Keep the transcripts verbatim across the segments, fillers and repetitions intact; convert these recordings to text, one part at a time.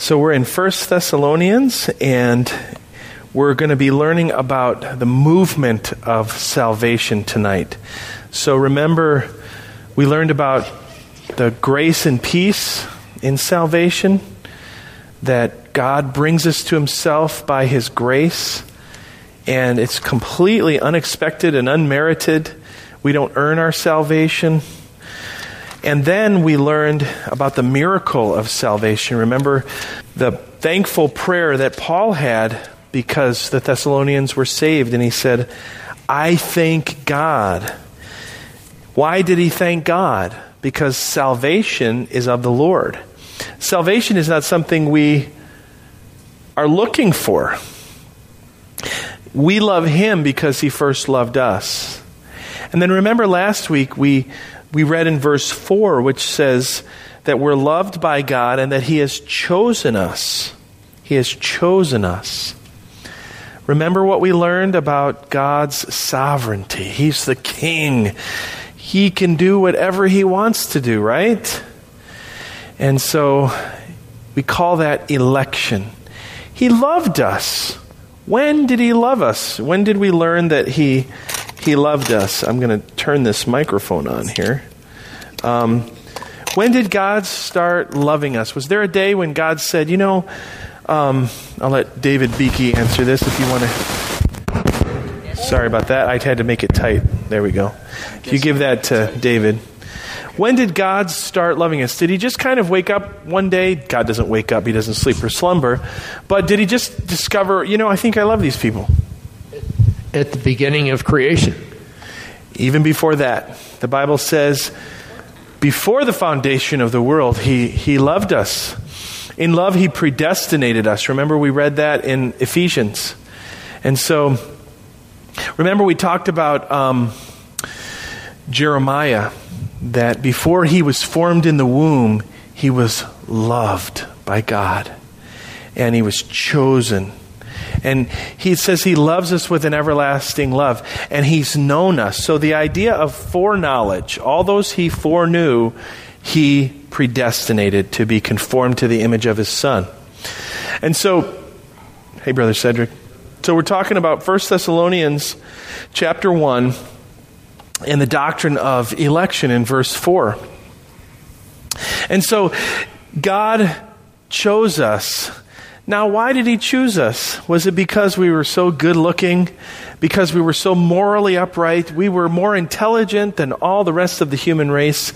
So we're in First Thessalonians, and we're going to be learning about the movement of salvation tonight. So remember, we learned about the grace and peace in salvation, that God brings us to himself by his grace, and it's completely unexpected and unmerited. We don't earn our salvation. And then we learned about the miracle of salvation. Remember the thankful prayer that Paul had because the Thessalonians were saved. And he said, I thank God. Why did he thank God? Because salvation is of the Lord. Salvation is not something we are looking for. We love him because he first loved us. And then remember last week we We read in verse four, which says that we're loved by God and that he has chosen us. He has chosen us. Remember what we learned about God's sovereignty. He's the king. He can do whatever he wants to do, right? And so we call that election. He loved us. When did he love us? When did we learn that he He loved us? I'm going to turn this microphone on here. Um, when did God start loving us? Was there a day when God said, you know, um, I'll let David Beakey answer this if you want to. Sorry about that. I had to make it tight. There we go. If you give that to David. When did God start loving us? Did he just kind of wake up one day? God doesn't wake up. He doesn't sleep or slumber. But did he just discover, you know, I think I love these people? At the beginning of creation. Even before that, the Bible says, before the foundation of the world, he, he loved us. In love, he predestinated us. Remember, we read that in Ephesians. And so, remember we talked about um, Jeremiah, that before he was formed in the womb, he was loved by God. And he was chosen. And he says he loves us with an everlasting love. And he's known us. So the idea of foreknowledge, all those he foreknew, he predestinated to be conformed to the image of his Son. And so, hey, Brother Cedric. So we're talking about First Thessalonians chapter one and the doctrine of election in verse four. And so God chose us. Now, why did he choose us? Was it because we were so good looking? Because we were so morally upright? We were more intelligent than all the rest of the human race?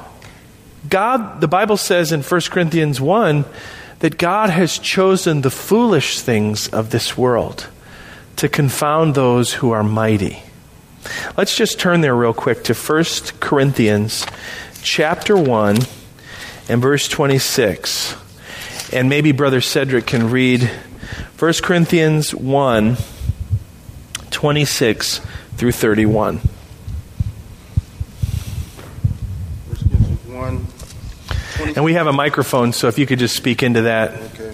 God, the Bible says in First Corinthians one, that God has chosen the foolish things of this world to confound those who are mighty. Let's just turn there real quick to First Corinthians chapter one and verse twenty-six. And maybe Brother Cedric can read First Corinthians one, twenty-six through thirty-one. First Corinthians one, and we have a microphone, so if you could just speak into that. Okay.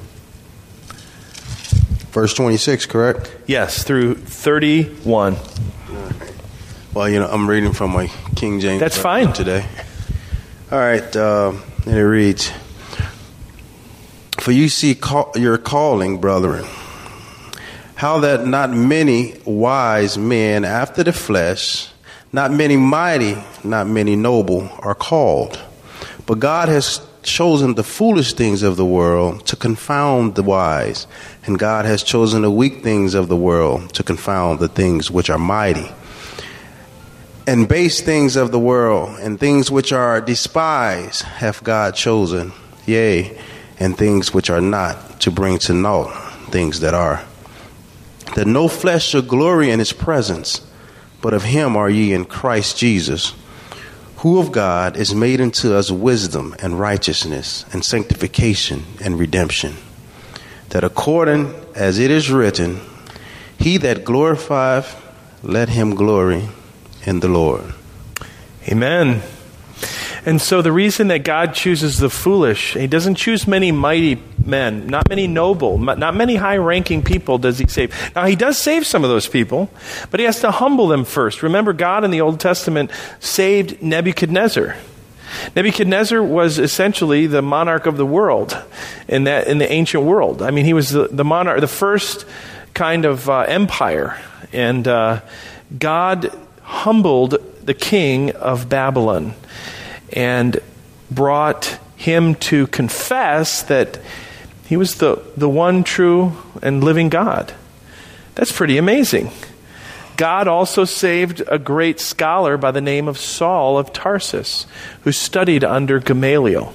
Verse twenty-six, correct? Yes, through thirty-one. Well, you know, I'm reading from my King James. That's fine. Today. All right, uh, and it reads, for you see call, your calling, brethren, how that not many wise men after the flesh, not many mighty, not many noble are called. But God has chosen the foolish things of the world to confound the wise, and God has chosen the weak things of the world to confound the things which are mighty. And base things of the world, and things which are despised, hath God chosen, yea, and things which are not, to bring to naught things that are, that no flesh shall glory in his presence, but of him are ye in Christ Jesus, who of God is made unto us wisdom and righteousness and sanctification and redemption, that according as it is written, he that glorifieth, let him glory in the Lord. Amen. And so the reason that God chooses the foolish, he doesn't choose many mighty men, not many noble, not many high-ranking people does he save. Now, he does save some of those people, but he has to humble them first. Remember, God in the Old Testament saved Nebuchadnezzar. Nebuchadnezzar was essentially the monarch of the world in that in the ancient world. I mean, he was the, the monarch, the first kind of uh, empire. And uh, God humbled the king of Babylon and brought him to confess that he was the, the one true and living God. That's pretty amazing. God also saved a great scholar by the name of Saul of Tarsus, who studied under Gamaliel.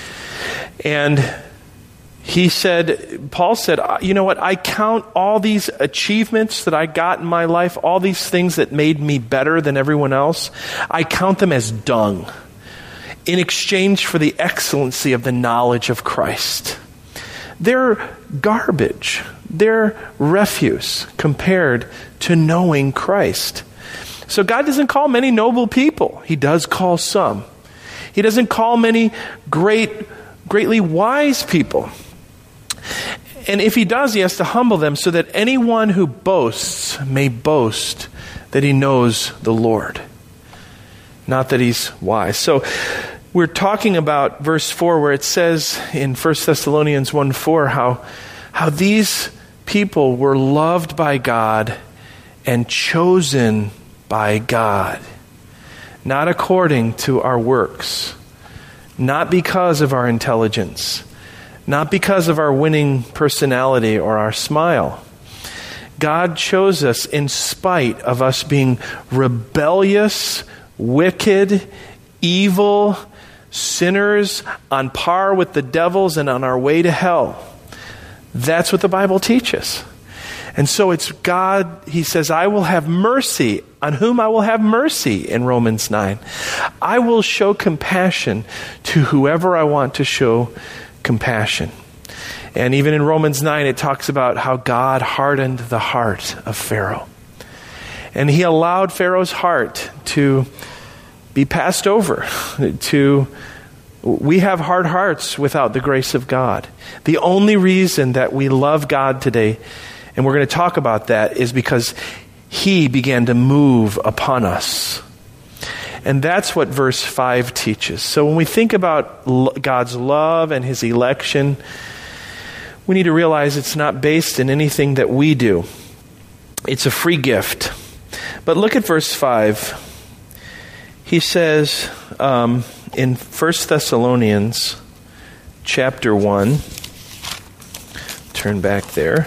And he said, Paul said, you know what, I count all these achievements that I got in my life, all these things that made me better than everyone else, I count them as dung in exchange for the excellency of the knowledge of Christ. They're garbage. They're refuse compared to knowing Christ. So God doesn't call many noble people. He does call some. He doesn't call many great, greatly wise people. And if he does, he has to humble them so that anyone who boasts may boast that he knows the Lord, not that he's wise. So we're talking about verse four where it says in First Thessalonians one four how, how these people were loved by God and chosen by God, not according to our works, not because of our intelligence, not because of our winning personality or our smile. God chose us in spite of us being rebellious, wicked, evil, sinners on par with the devils and on our way to hell. That's what the Bible teaches. And so it's God, he says, I will have mercy on whom I will have mercy in Romans nine. I will show compassion to whoever I want to show compassion. And even in Romans nine, it talks about how God hardened the heart of Pharaoh. And he allowed Pharaoh's heart to be passed over. To we have hard hearts without the grace of God. The only reason that we love God today, and we're going to talk about that, is because he began to move upon us. And that's what verse five teaches. So when we think about God's love and his election, we need to realize it's not based in anything that we do. It's a free gift. But look at verse five. He says um, in First Thessalonians chapter one, turn back there.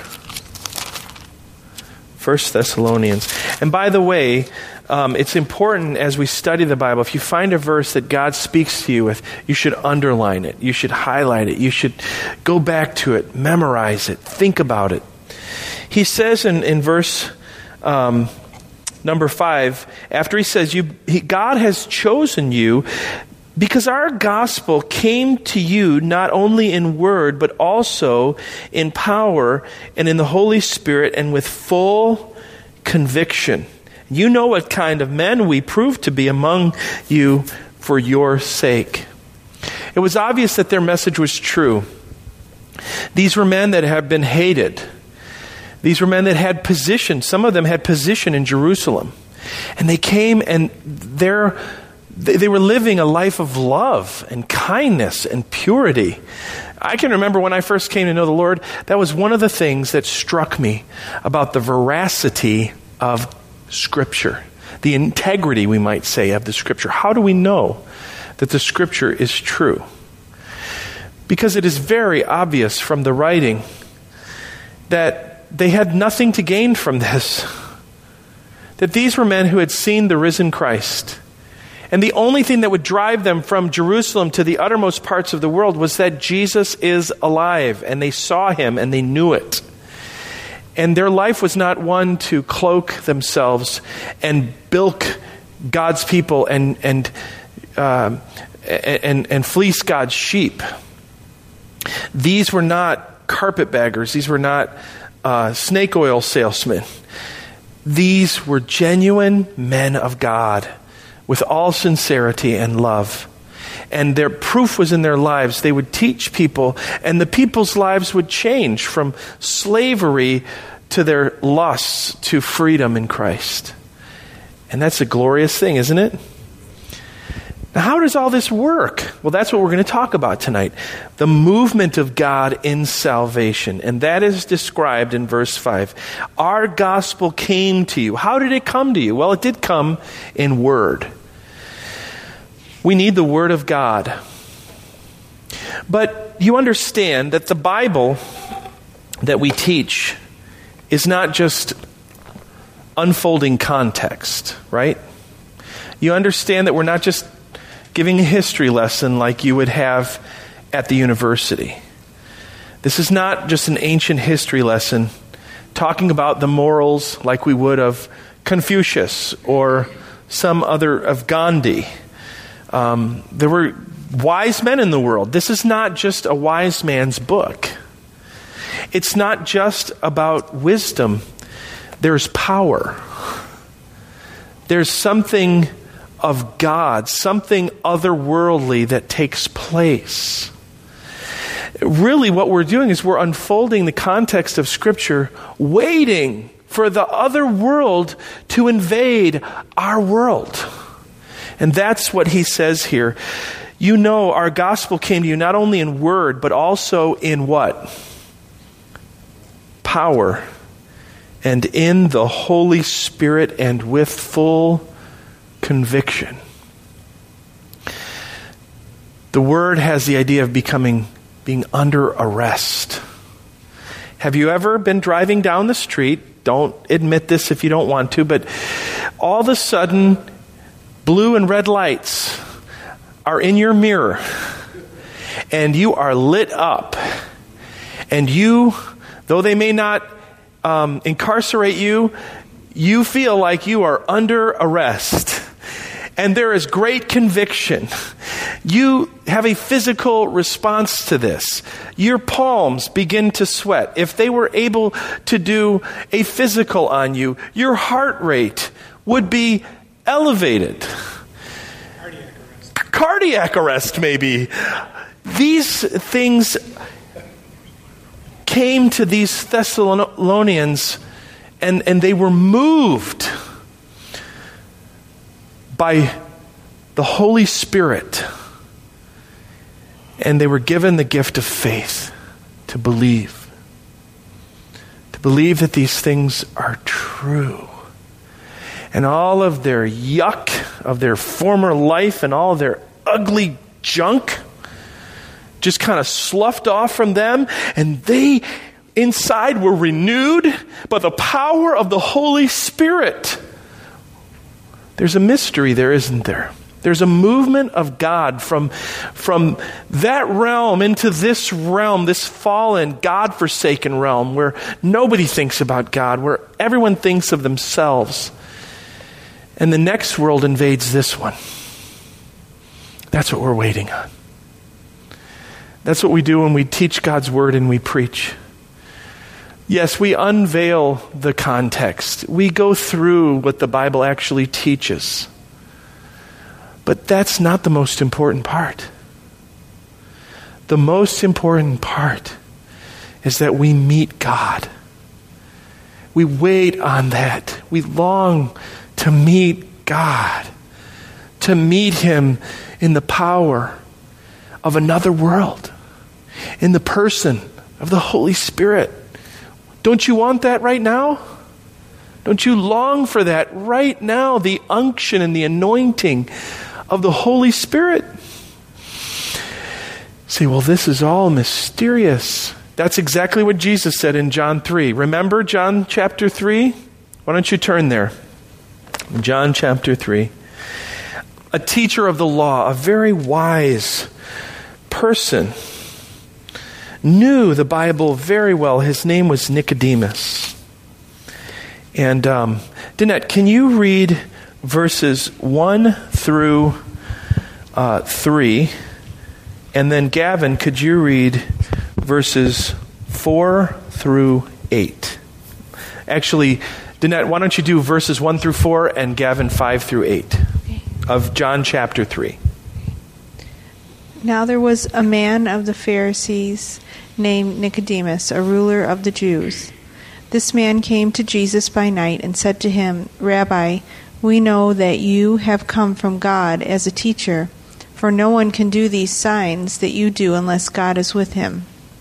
First Thessalonians. And by the way, um, it's important as we study the Bible, if you find a verse that God speaks to you with, you should underline it. You should highlight it. You should go back to it, memorize it, think about it. He says in, in verse um, number five, after he says, "You, he, God has chosen you because our gospel came to you not only in word, but also in power and in the Holy Spirit and with full conviction. You know what kind of men we proved to be among you for your sake." It was obvious that their message was true. These were men that had been hated. These were men that had position. Some of them had position in Jerusalem. And they came and they're They were living a life of love and kindness and purity. I can remember when I first came to know the Lord, that was one of the things that struck me about the veracity of Scripture. The integrity, we might say, of the Scripture. How do we know that the Scripture is true? Because it is very obvious from the writing that they had nothing to gain from this. That these were men who had seen the risen Christ. And the only thing that would drive them from Jerusalem to the uttermost parts of the world was that Jesus is alive. And they saw him and they knew it. And their life was not one to cloak themselves and bilk God's people and and uh, and, and fleece God's sheep. These were not carpetbaggers. These were not uh, snake oil salesmen. These were genuine men of God, with all sincerity and love. And their proof was in their lives. They would teach people, and the people's lives would change from slavery to their lusts to freedom in Christ. And that's a glorious thing, isn't it? Now, how does all this work? Well, that's what we're going to talk about tonight. The movement of God in salvation. And that is described in verse five. Our gospel came to you. How did it come to you? Well, it did come in word. We need the word of God. But you understand that the Bible that we teach is not just unfolding context, right? You understand that we're not just giving a history lesson like you would have at the university. This is not just an ancient history lesson talking about the morals like we would of Confucius or some other of Gandhi. Um, there were wise men in the world. This is not just a wise man's book. It's not just about wisdom. There's power. There's something of God, something otherworldly that takes place. Really, what we're doing is we're unfolding the context of Scripture, waiting for the other world to invade our world. And that's what he says here. You know, our gospel came to you not only in word, but also in what? Power. And in the Holy Spirit and with full conviction. The word has the idea of becoming, being under arrest. Have you ever been driving down the street? Don't admit this if you don't want to, but all of a sudden, blue and red lights are in your mirror, and you are lit up, and you, though they may not um, incarcerate you, you feel like you are under arrest. And there is great conviction. You have a physical response to this. Your palms begin to sweat. If they were able to do a physical on you, your heart rate would be elevated. Cardiac arrest. Cardiac arrest, maybe. These things came to these Thessalonians, and, and they were moved by the Holy Spirit. And they were given the gift of faith to believe. To believe that these things are true. And all of their yuck of their former life and all of their ugly junk just kind of sloughed off from them. And they inside were renewed by the power of the Holy Spirit. There's a mystery there, isn't there? There's a movement of God from, from that realm into this realm, this fallen, God-forsaken realm where nobody thinks about God, where everyone thinks of themselves. And the next world invades this one. That's what we're waiting on. That's what we do when we teach God's word and we preach. Yes, we unveil the context. We go through what the Bible actually teaches. But that's not the most important part. The most important part is that we meet God. We wait on that. We long to meet God. To meet Him in the power of another world. In the person of the Holy Spirit. Don't you want that right now? Don't you long for that right now? The unction and the anointing of the Holy Spirit. Say, well, this is all mysterious. That's exactly what Jesus said in John three. Remember John chapter three? Why don't you turn there? John chapter three. A teacher of the law, a very wise person, knew the Bible very well. His name was Nicodemus. And um, Danette, can you read verses one through uh, three? And then Gavin, could you read verses four through eight? Actually, Danette, why don't you do verses one through four and Gavin five through eight okay. of John chapter three. Now there was a man of the Pharisees named Nicodemus, a ruler of the Jews. This man came to Jesus by night and said to him, Rabbi, we know that you have come from God as a teacher, for no one can do these signs that you do unless God is with him."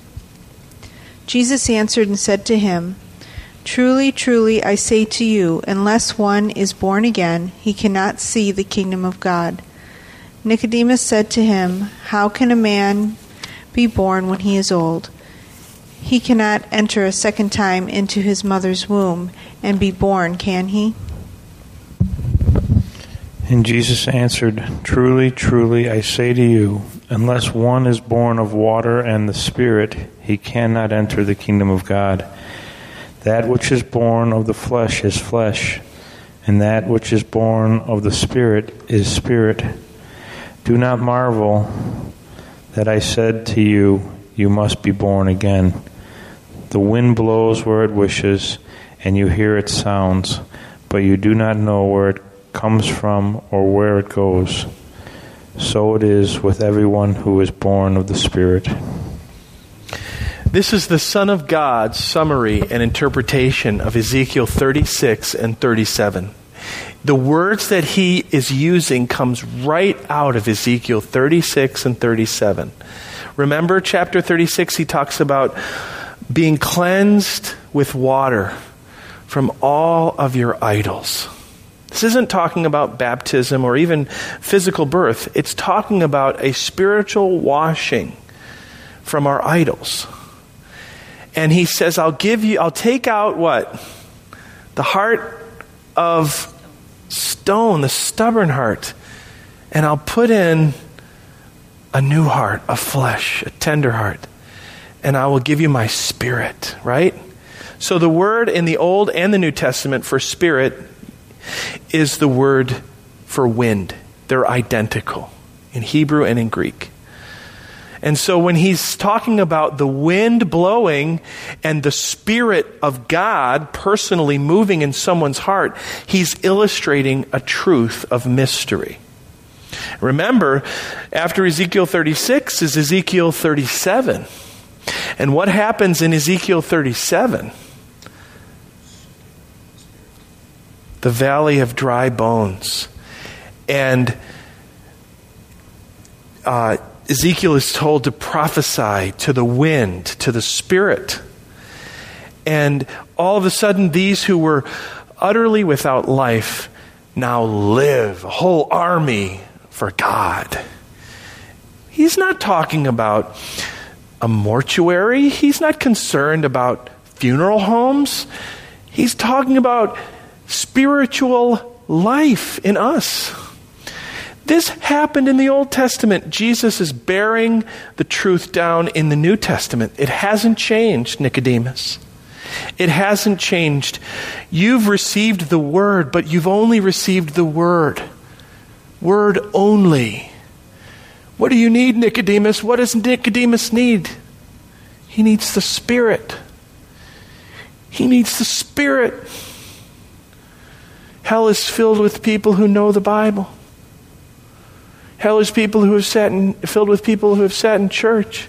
Jesus answered and said to him, "Truly, truly, I say to you, unless one is born again, he cannot see the kingdom of God." Nicodemus said to him, "How can a man be born when he is old? He cannot enter a second time into his mother's womb and be born, can he?" And Jesus answered, "Truly, truly, I say to you, unless one is born of water and the Spirit, he cannot enter the kingdom of God. That which is born of the flesh is flesh, and that which is born of the Spirit is spirit. Do not marvel that I said to you, you must be born again. The wind blows where it wishes, and you hear its sounds, but you do not know where it comes from or where it goes. So it is with everyone who is born of the Spirit." This is the Son of God's summary and interpretation of Ezekiel thirty-six and thirty-seven. The words that he is using comes right out of Ezekiel thirty-six and thirty-seven. Remember chapter thirty-six, he talks about being cleansed with water from all of your idols. This isn't talking about baptism or even physical birth. It's talking about a spiritual washing from our idols. And he says, I'll give you, I'll take out what? The heart of stone, the stubborn heart, and I'll put in a new heart, a flesh, a tender heart, and I will give you my spirit, right? So the word in the Old and the New Testament for spirit is the word for wind. They're identical in Hebrew and in Greek. And so when he's talking about the wind blowing and the Spirit of God personally moving in someone's heart, he's illustrating a truth of mystery. Remember, after Ezekiel thirty-six is Ezekiel thirty-seven. And what happens in Ezekiel thirty-seven? The valley of dry bones. And uh, Ezekiel is told to prophesy to the wind, to the Spirit. And all of a sudden, these who were utterly without life now live, a whole army for God. He's not talking about a mortuary. He's not concerned about funeral homes. He's talking about spiritual life in us. This happened in the Old Testament. Jesus is bearing the truth down in the New Testament. It hasn't changed, Nicodemus. It hasn't changed. You've received the Word, but you've only received the Word. Word only. What do you need, Nicodemus? What does Nicodemus need? He needs the Spirit. He needs the Spirit. Hell is filled with people who know the Bible. Hell is people who have sat in, filled with people who have sat in church.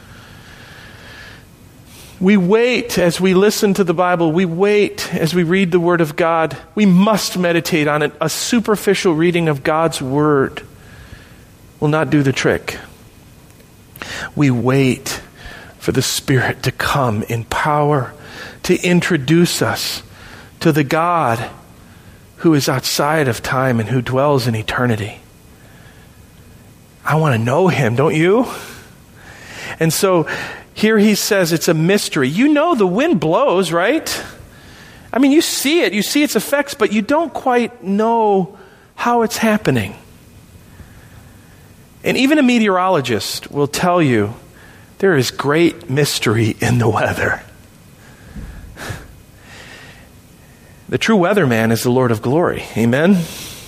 We wait as we listen to the Bible. We wait as we read the Word of God. We must meditate on it. A superficial reading of God's Word will not do the trick. We wait for the Spirit to come in power, to introduce us to the God who is outside of time and who dwells in eternity. I want to know Him, don't you? And so here he says it's a mystery. You know the wind blows, right? I mean, you see it, you see its effects, but you don't quite know how it's happening. And even a meteorologist will tell you there is great mystery in the weather. The true weatherman is the Lord of glory. Amen?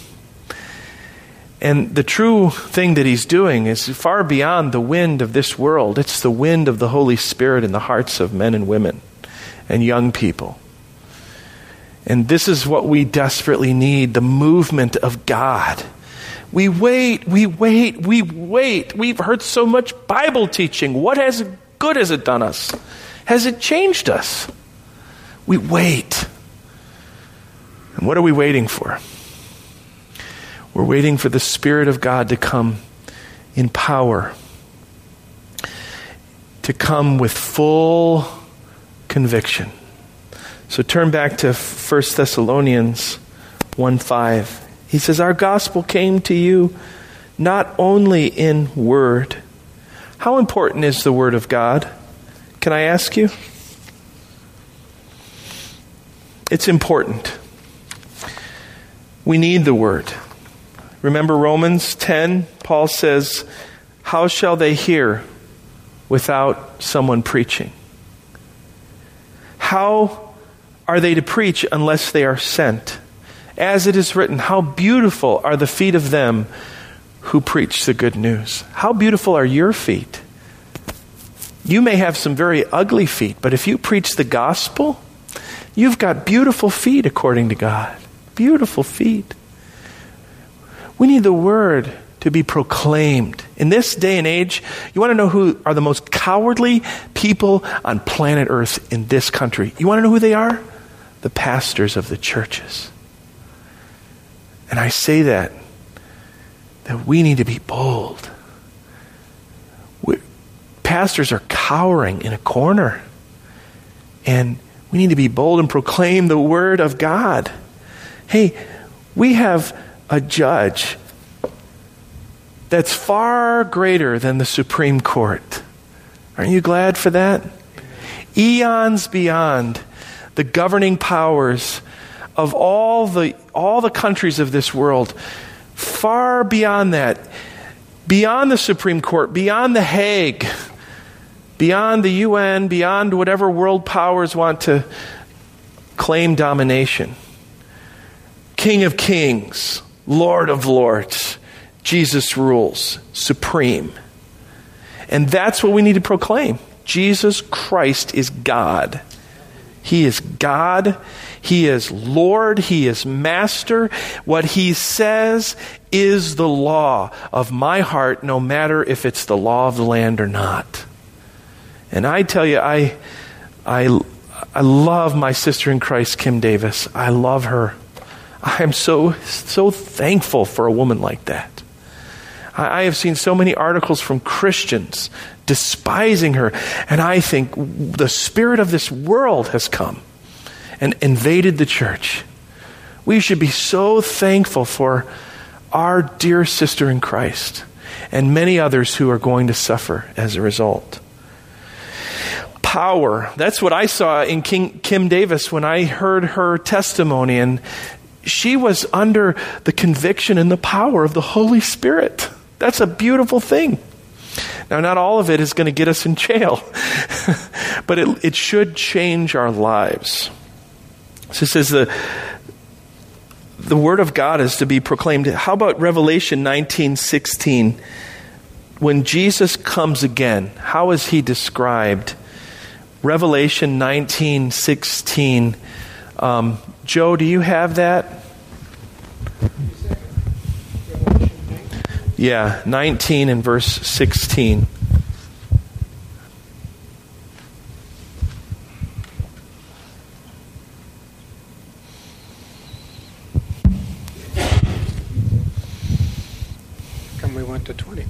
And the true thing that he's doing is far beyond the wind of this world. It's the wind of the Holy Spirit in the hearts of men and women and young people. And this is what we desperately need, the movement of God. We wait, we wait, we wait. We've heard so much Bible teaching. What has good has it done us? Has it changed us? We wait. And what are we waiting for? We're waiting for the Spirit of God to come in power, to come with full conviction. So turn back to First Thessalonians one five. He says, our gospel came to you not only in word. How important is the word of God? Can I ask you? It's important. We need the word. Remember Romans ten? Paul says, how shall they hear without someone preaching? How are they to preach unless they are sent? As it is written, how beautiful are the feet of them who preach the good news. How beautiful are your feet? You may have some very ugly feet, but if you preach the gospel, you've got beautiful feet according to God. Beautiful feet. We need the word to be proclaimed. In this day and age, you want to know who are the most cowardly people on planet Earth in this country? You want to know who they are? The pastors of the churches. And I say that, that we need to be bold. We, pastors are cowering in a corner. And we need to be bold and proclaim the word of God. Hey, we have a judge that's far greater than the Supreme Court. Aren't you glad for that? Eons beyond the governing powers of all the all the countries of this world, far beyond that, beyond the Supreme Court, beyond the Hague, beyond the U N, beyond whatever world powers want to claim domination. King of kings, Lord of lords, Jesus rules, supreme. And that's what we need to proclaim. Jesus Christ is God. He is God. He is Lord. He is Master. What He says is the law of my heart, no matter if it's the law of the land or not. And I tell you, I, I, I love my sister in Christ, Kim Davis. I love her. I am so, so thankful for a woman like that. I, I have seen so many articles from Christians despising her, and I think the spirit of this world has come and invaded the church. We should be so thankful for our dear sister in Christ and many others who are going to suffer as a result. Power. That's what I saw in King, Kim Davis when I heard her testimony, and she was under the conviction and the power of the Holy Spirit. That's a beautiful thing. Now, not all of it is going to get us in jail, but it, it should change our lives. So it says the, the Word of God is to be proclaimed. How about Revelation nineteen sixteen? When Jesus comes again, how is He described? Revelation nineteen sixteen. Um, Joe, do you have that? Yeah, nineteen and verse sixteen. Come, we went to twenty.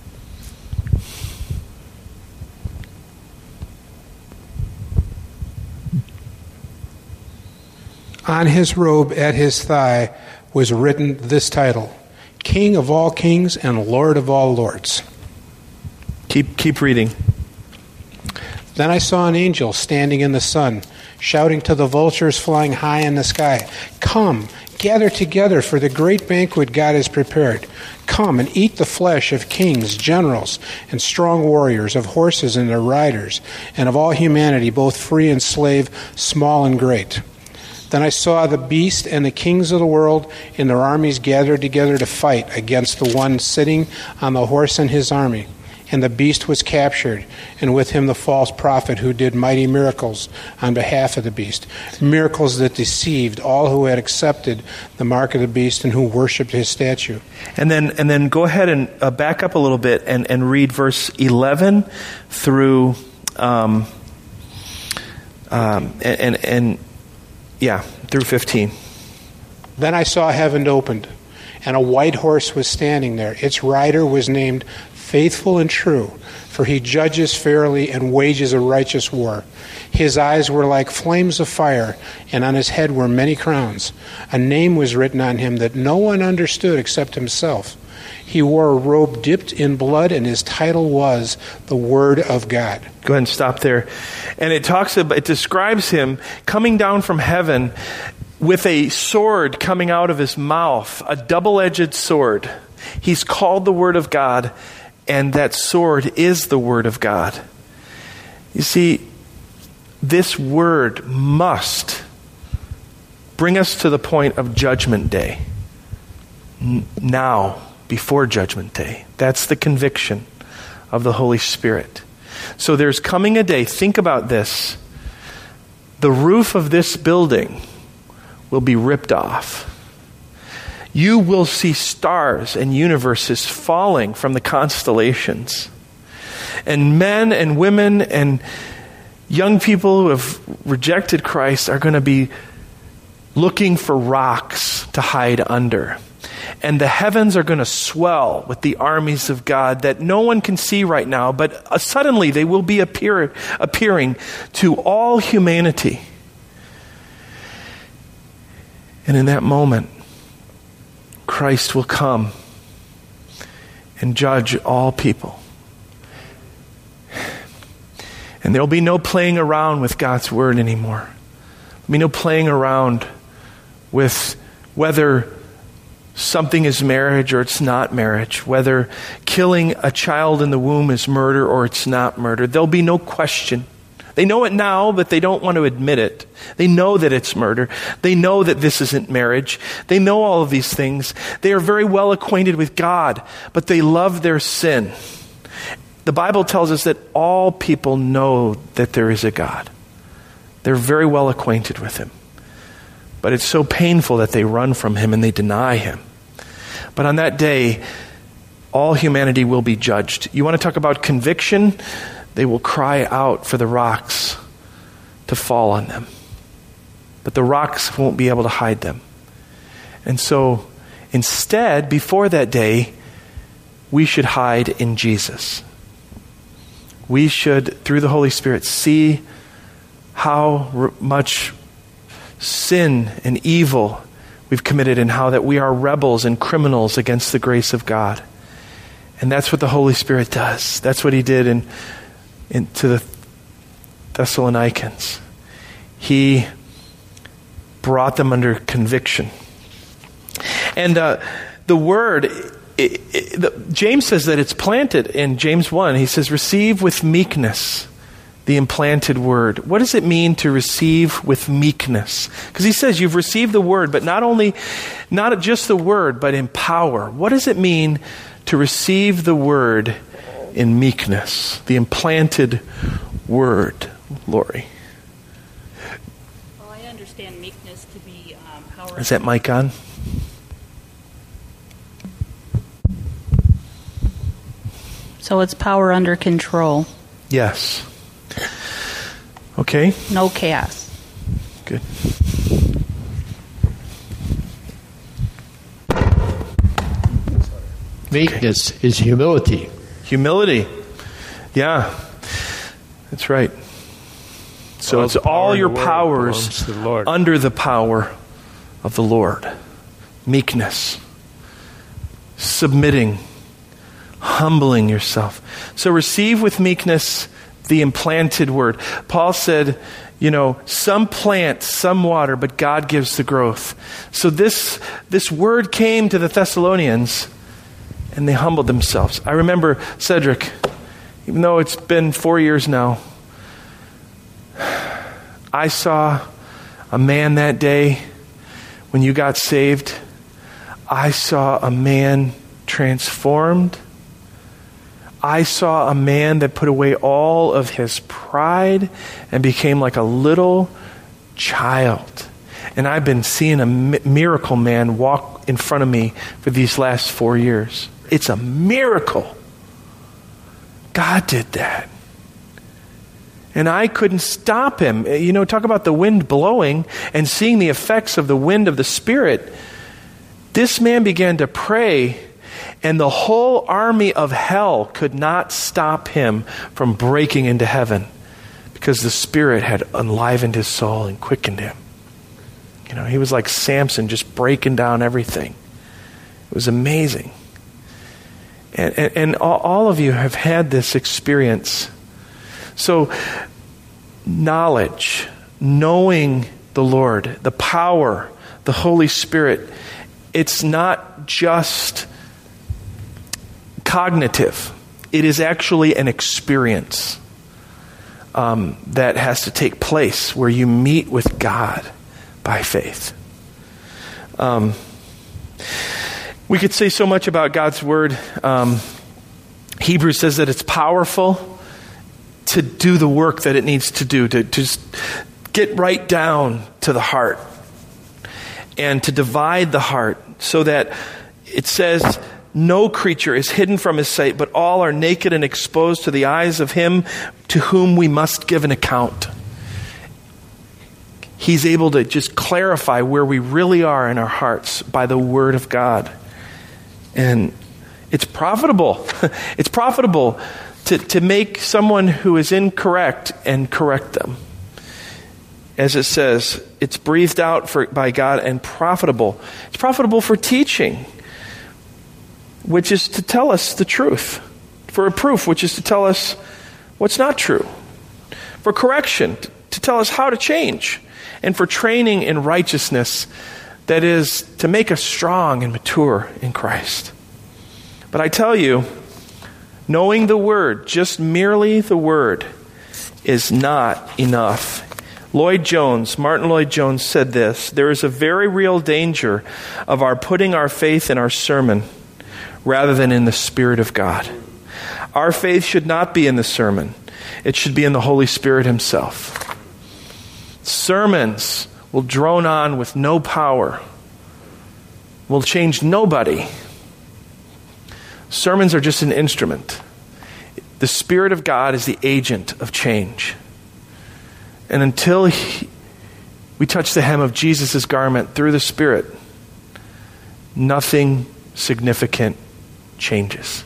On his robe at his thigh was written this title: King of all kings and Lord of all lords. Keep keep reading. Then I saw an angel standing in the sun, shouting to the vultures flying high in the sky, "Come, gather together for the great banquet God has prepared. Come and eat the flesh of kings, generals, and strong warriors, of horses and their riders, and of all humanity, both free and slave, small and great." Then I saw the beast and the kings of the world and their armies gathered together to fight against the one sitting on the horse and his army. And the beast was captured, and with him the false prophet who did mighty miracles on behalf of the beast, miracles that deceived all who had accepted the mark of the beast and who worshipped his statue. And then and then go ahead and uh, back up a little bit and, and read verse eleven through um, um, and, and and yeah through fifteen. Then I saw heaven opened, and a white horse was standing there. Its rider was named faithful and true, for he judges fairly and wages a righteous war. His eyes were like flames of fire, and on his head were many crowns. A name was written on him that no one understood except himself. He wore a robe dipped in blood, and his title was the Word of God. Go ahead and stop there. And it talks about, it describes him coming down from heaven with a sword coming out of his mouth, a double-edged sword. He's called the Word of God, and that sword is the Word of God. You see, this Word must bring us to the point of Judgment Day. N- now, before Judgment Day. That's the conviction of the Holy Spirit. So there's coming a day, think about this, the roof of this building will be ripped off. You will see stars and universes falling from the constellations. And men and women and young people who have rejected Christ are going to be looking for rocks to hide under. And the heavens are going to swell with the armies of God that no one can see right now, but uh, suddenly they will be appear, appearing to all humanity. And in that moment, Christ will come and judge all people. And there will be no playing around with God's Word anymore. There will be no playing around with whether something is marriage or it's not marriage, whether killing a child in the womb is murder or it's not murder. There'll be no question. They know it now, but they don't want to admit it. They know that it's murder. They know that this isn't marriage. They know all of these things. They are very well acquainted with God, but they love their sin. The Bible tells us that all people know that there is a God. They're very well acquainted with Him. But it's so painful that they run from Him and they deny Him. But on that day, all humanity will be judged. You want to talk about conviction? They will cry out for the rocks to fall on them. But the rocks won't be able to hide them. And so, instead, before that day, we should hide in Jesus. We should, through the Holy Spirit, see how r- much sin and evil we've committed and how that we are rebels and criminals against the grace of God. And that's what the Holy Spirit does. That's what He did in, in to the Thessalonians. He brought them under conviction. And uh, the word, it, it, the, James says that it's planted in James one. He says, receive with meekness the implanted word. What does it mean to receive with meekness? Because he says you've received the word, but not only, not just the word, but in power. What does it mean to receive the word in meekness? The implanted word, Lori. Well, I understand meekness to be um, power. Is that mic on? So it's power under control. Yes. Okay. No chaos. Good. Meekness okay. is humility. Humility. Yeah. That's right. So all it's all your powers the under the power of the Lord. Meekness. Submitting. Humbling yourself. So receive with meekness the implanted word. Paul said, you know, some plant, some water, but God gives the growth. So this, this word came to the Thessalonians and they humbled themselves. I remember, Cedric, even though it's been four years now, I saw a man that day when you got saved. I saw a man transformed. I saw a man that put away all of his pride and became like a little child. And I've been seeing a mi- miracle man walk in front of me for these last four years. It's a miracle. God did that. And I couldn't stop him. You know, talk about the wind blowing and seeing the effects of the wind of the Spirit. This man began to pray, And the whole army of hell could not stop him from breaking into heaven because the Spirit had enlivened his soul and quickened him. You know, he was like Samson, just breaking down everything. It was amazing. And, and, and all, all of you have had this experience. So, knowledge, knowing the Lord, the power, the Holy Spirit, it's not just cognitive. It is actually an experience um, that has to take place where you meet with God by faith. Um, we could say so much about God's Word. Um, Hebrews says that it's powerful to do the work that it needs to do, to, to just get right down to the heart and to divide the heart so that it says no creature is hidden from his sight, but all are naked and exposed to the eyes of him to whom we must give an account. He's able to just clarify where we really are in our hearts by the Word of God. And it's profitable. It's profitable to, to make someone who is incorrect and correct them. As it says, it's breathed out for, by God and profitable. It's profitable for teaching, which is to tell us the truth. For reproof, which is to tell us what's not true. For correction, to tell us how to change. And for training in righteousness, that is to make us strong and mature in Christ. But I tell you, knowing the Word, just merely the Word, is not enough. Lloyd Jones, Martin Lloyd Jones said this: there is a very real danger of our putting our faith in our sermon rather than in the Spirit of God. Our faith should not be in the sermon. It should be in the Holy Spirit Himself. Sermons will drone on with no power, will change nobody. Sermons are just an instrument. The Spirit of God is the agent of change. And until he, we touch the hem of Jesus' garment through the Spirit, nothing significant changes.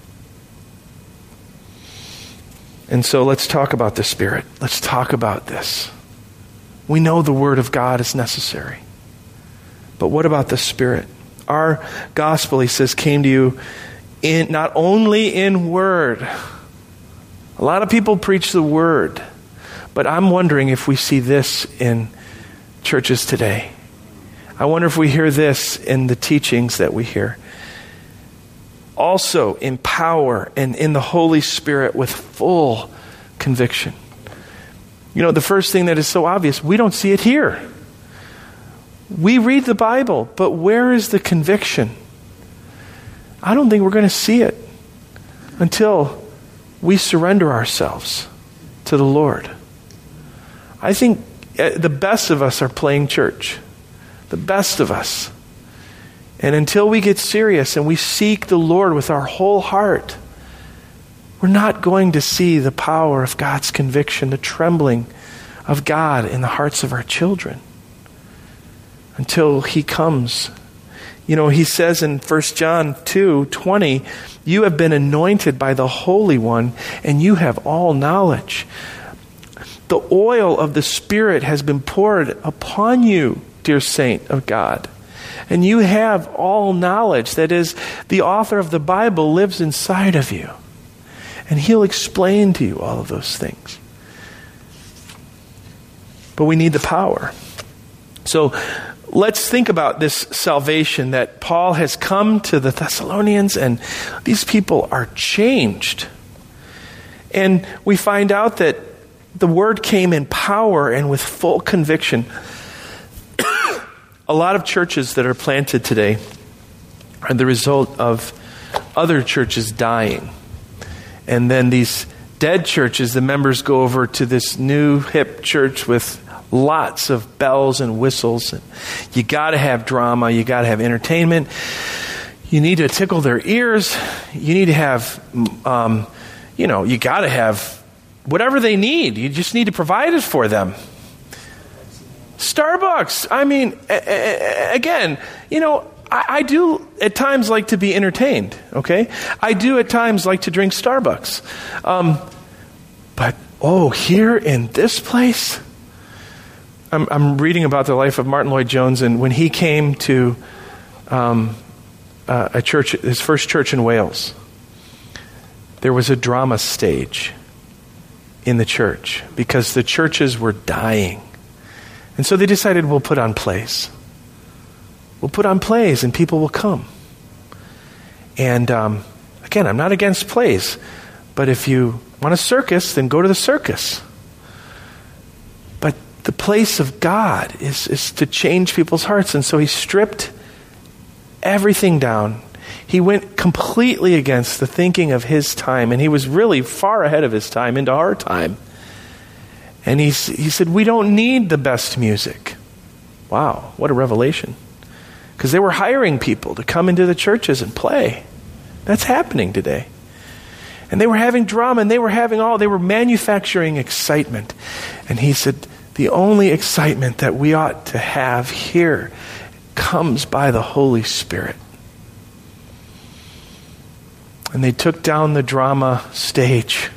And so let's talk about the Spirit. Let's talk about this. We know the Word of God is necessary. But what about the Spirit? Our gospel, he says, came to you in not only in word. A lot of people preach the Word. But I'm wondering if we see this in churches today. I wonder if we hear this in the teachings that we hear. Also in power and in the Holy Spirit with full conviction. You know, the first thing that is so obvious, we don't see it here. We read the Bible, but where is the conviction? I don't think we're going to see it until we surrender ourselves to the Lord. I think the best of us are playing church. The best of us. And until we get serious and we seek the Lord with our whole heart, we're not going to see the power of God's conviction, the trembling of God in the hearts of our children until He comes. You know, He says in First John two twenty, you have been anointed by the Holy One and you have all knowledge. The oil of the Spirit has been poured upon you, dear saint of God. And you have all knowledge. That is, the author of the Bible lives inside of you. And He'll explain to you all of those things. But we need the power. So let's think about this salvation that Paul has come to the Thessalonians, and these people are changed. And we find out that the Word came in power and with full conviction. A lot of churches that are planted today are the result of other churches dying. And then these dead churches, the members go over to this new hip church with lots of bells and whistles. And you got to have drama. You got to have entertainment. You need to tickle their ears. You need to have, um, you know, you got to have whatever they need. You just need to provide it for them. Starbucks. I mean, a- a- again, you know, I, I do at times like to be entertained, okay? I do at times like to drink Starbucks. Um, but, oh, here in this place, I'm, I'm reading about the life of Martin Lloyd-Jones, and when he came to um, uh, a church, his first church in Wales, there was a drama stage in the church because the churches were dying. And so they decided, we'll put on plays. We'll put on plays and people will come. And um, again, I'm not against plays, but if you want a circus, then go to the circus. But the place of God is, is to change people's hearts. And so he stripped everything down. He went completely against the thinking of his time, and he was really far ahead of his time into our time. And he, he said, we don't need the best music. Wow, what a revelation. Because they were hiring people to come into the churches and play. That's happening today. And they were having drama, and they were having all, they were manufacturing excitement. And he said, the only excitement that we ought to have here comes by the Holy Spirit. And they took down the drama stage.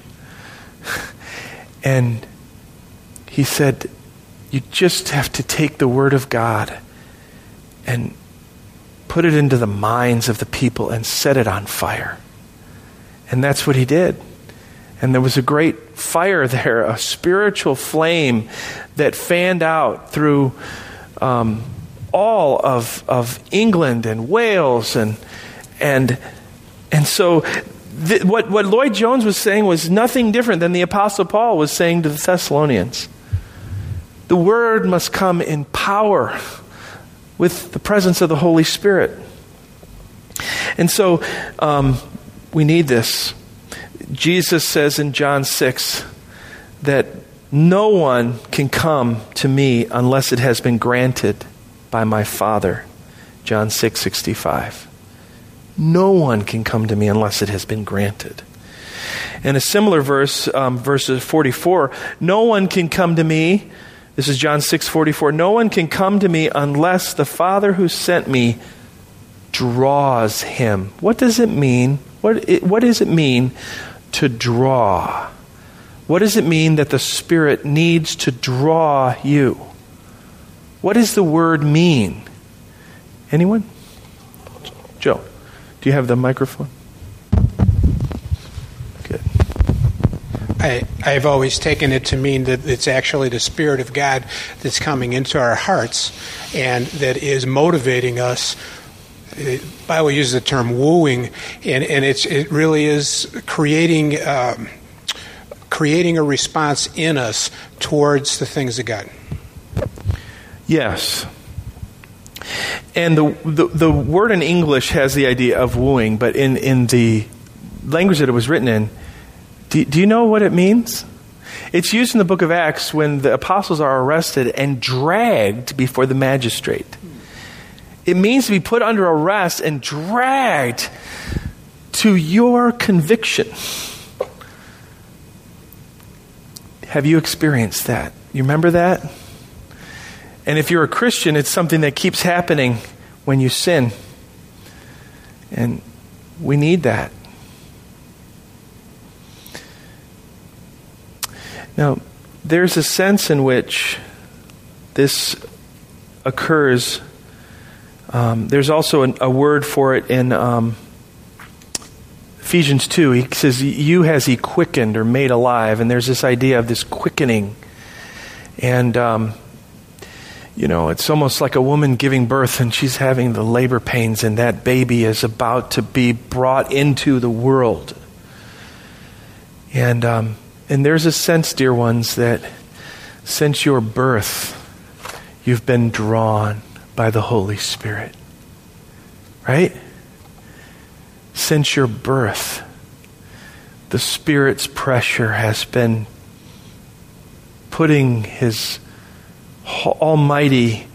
And he said, you just have to take the Word of God and put it into the minds of the people and set it on fire. And that's what he did. And there was a great fire there, a spiritual flame that fanned out through um, all of of England and Wales and and and so th- what what Lloyd-Jones was saying was nothing different than the Apostle Paul was saying to the Thessalonians. The Word must come in power with the presence of the Holy Spirit. And so um, we need this. Jesus says in John six that no one can come to me unless it has been granted by my Father. John six sixty-five. No one can come to me unless it has been granted. And a similar verse, um, verse forty-four, no one can come to me. This is John six forty-four. No one can come to me unless the Father who sent me draws him. What does it mean? What it, what does it mean to draw? What does it mean that the Spirit needs to draw you? What does the word mean? Anyone? Joe, do you have the microphone? Good. I, I've always taken it to mean that it's actually the Spirit of God that's coming into our hearts and that is motivating us. The Bible uses the term wooing, and, and it's it really is creating um, creating a response in us towards the things of God. Yes. And the, the the word in English has the idea of wooing, but in, in the language that it was written in, do, do you know what it means? It's used in the book of Acts when the apostles are arrested and dragged before the magistrate. It means to be put under arrest and dragged to your conviction. Have you experienced that? You remember that? And if you're a Christian, it's something that keeps happening when you sin. And we need that. Now, there's a sense in which this occurs. Um, there's also an, a word for it in um, Ephesians two. He says, you has he quickened or made alive. And there's this idea of this quickening. And, um, you know, it's almost like a woman giving birth and she's having the labor pains and that baby is about to be brought into the world. And, um, and there's a sense, dear ones, that since your birth, you've been drawn by the Holy Spirit. Right? Since your birth, the Spirit's pressure has been putting His almighty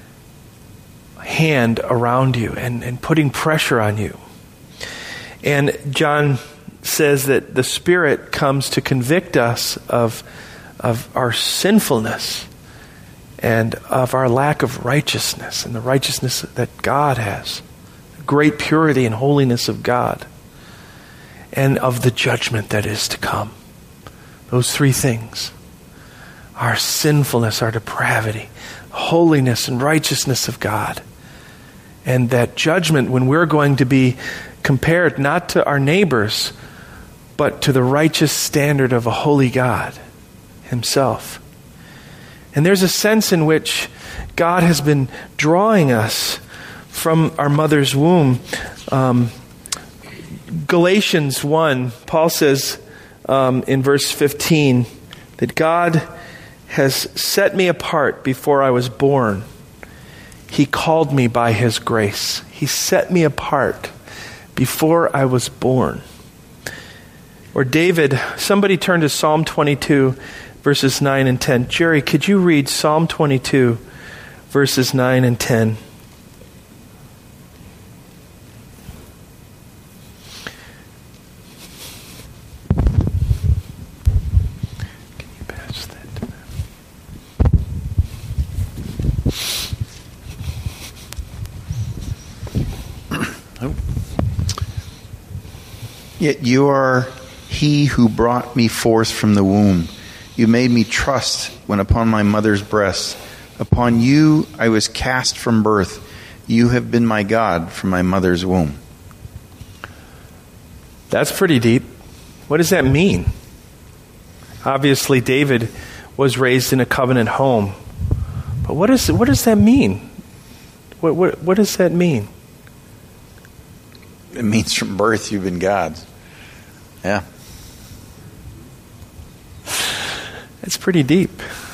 hand around you and, and putting pressure on you. And John says that the Spirit comes to convict us of, of our sinfulness and of our lack of righteousness and the righteousness that God has, the great purity and holiness of God, and of the judgment that is to come. Those three things: our sinfulness, our depravity, holiness and righteousness of God. And that judgment when we're going to be compared not to our neighbors, but to the righteous standard of a holy God himself. And there's a sense in which God has been drawing us from our mother's womb. Um, Galatians one, Paul says um, in verse fifteen that God has set me apart before I was born. He called me by his grace. He set me apart before I was born. Or David, somebody turn to Psalm twenty-two, verses nine and ten. Jerry, could you read Psalm twenty-two, verses nine and ten? Can you pass that to them? Yet you are he who brought me forth from the womb. You made me trust when upon my mother's breast. Upon you I was cast from birth. You have been my God from my mother's womb. That's pretty deep. What does that mean? Obviously, David was raised in a covenant home. But what, is, what does that mean? What, what, what does that mean? It means from birth you've been God's. Yeah. That's pretty deep.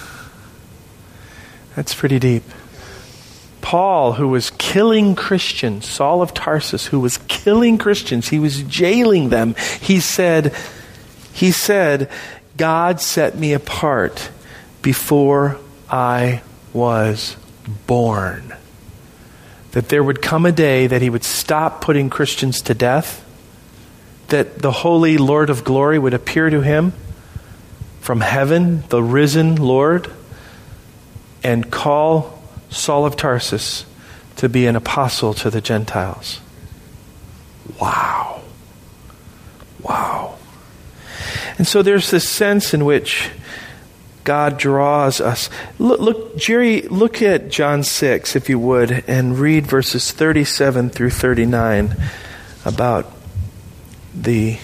That's pretty deep. Paul, who was killing Christians, Saul of Tarsus, who was killing Christians, he was jailing them. He said, he said, God set me apart before I was born. That there would come a day that he would stop putting Christians to death, that the holy Lord of glory would appear to him from heaven, the risen Lord, and call Saul of Tarsus to be an apostle to the Gentiles. Wow. Wow. And so there's this sense in which God draws us. Look, look, Jerry, look at John six, if you would, and read verses thirty-seven through thirty-nine about the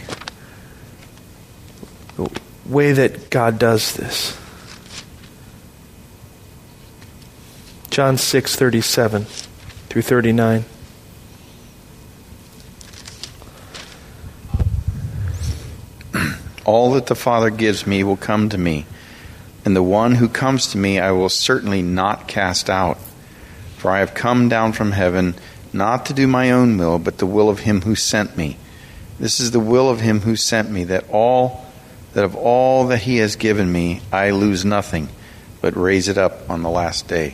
way that God does this. John six, thirty-seven through thirty-nine. All that the Father gives me will come to me, and the one who comes to me I will certainly not cast out. For I have come down from heaven not to do my own will, but the will of him who sent me. This is the will of him who sent me, that all that of all that he has given me I lose nothing, but raise it up on the last day.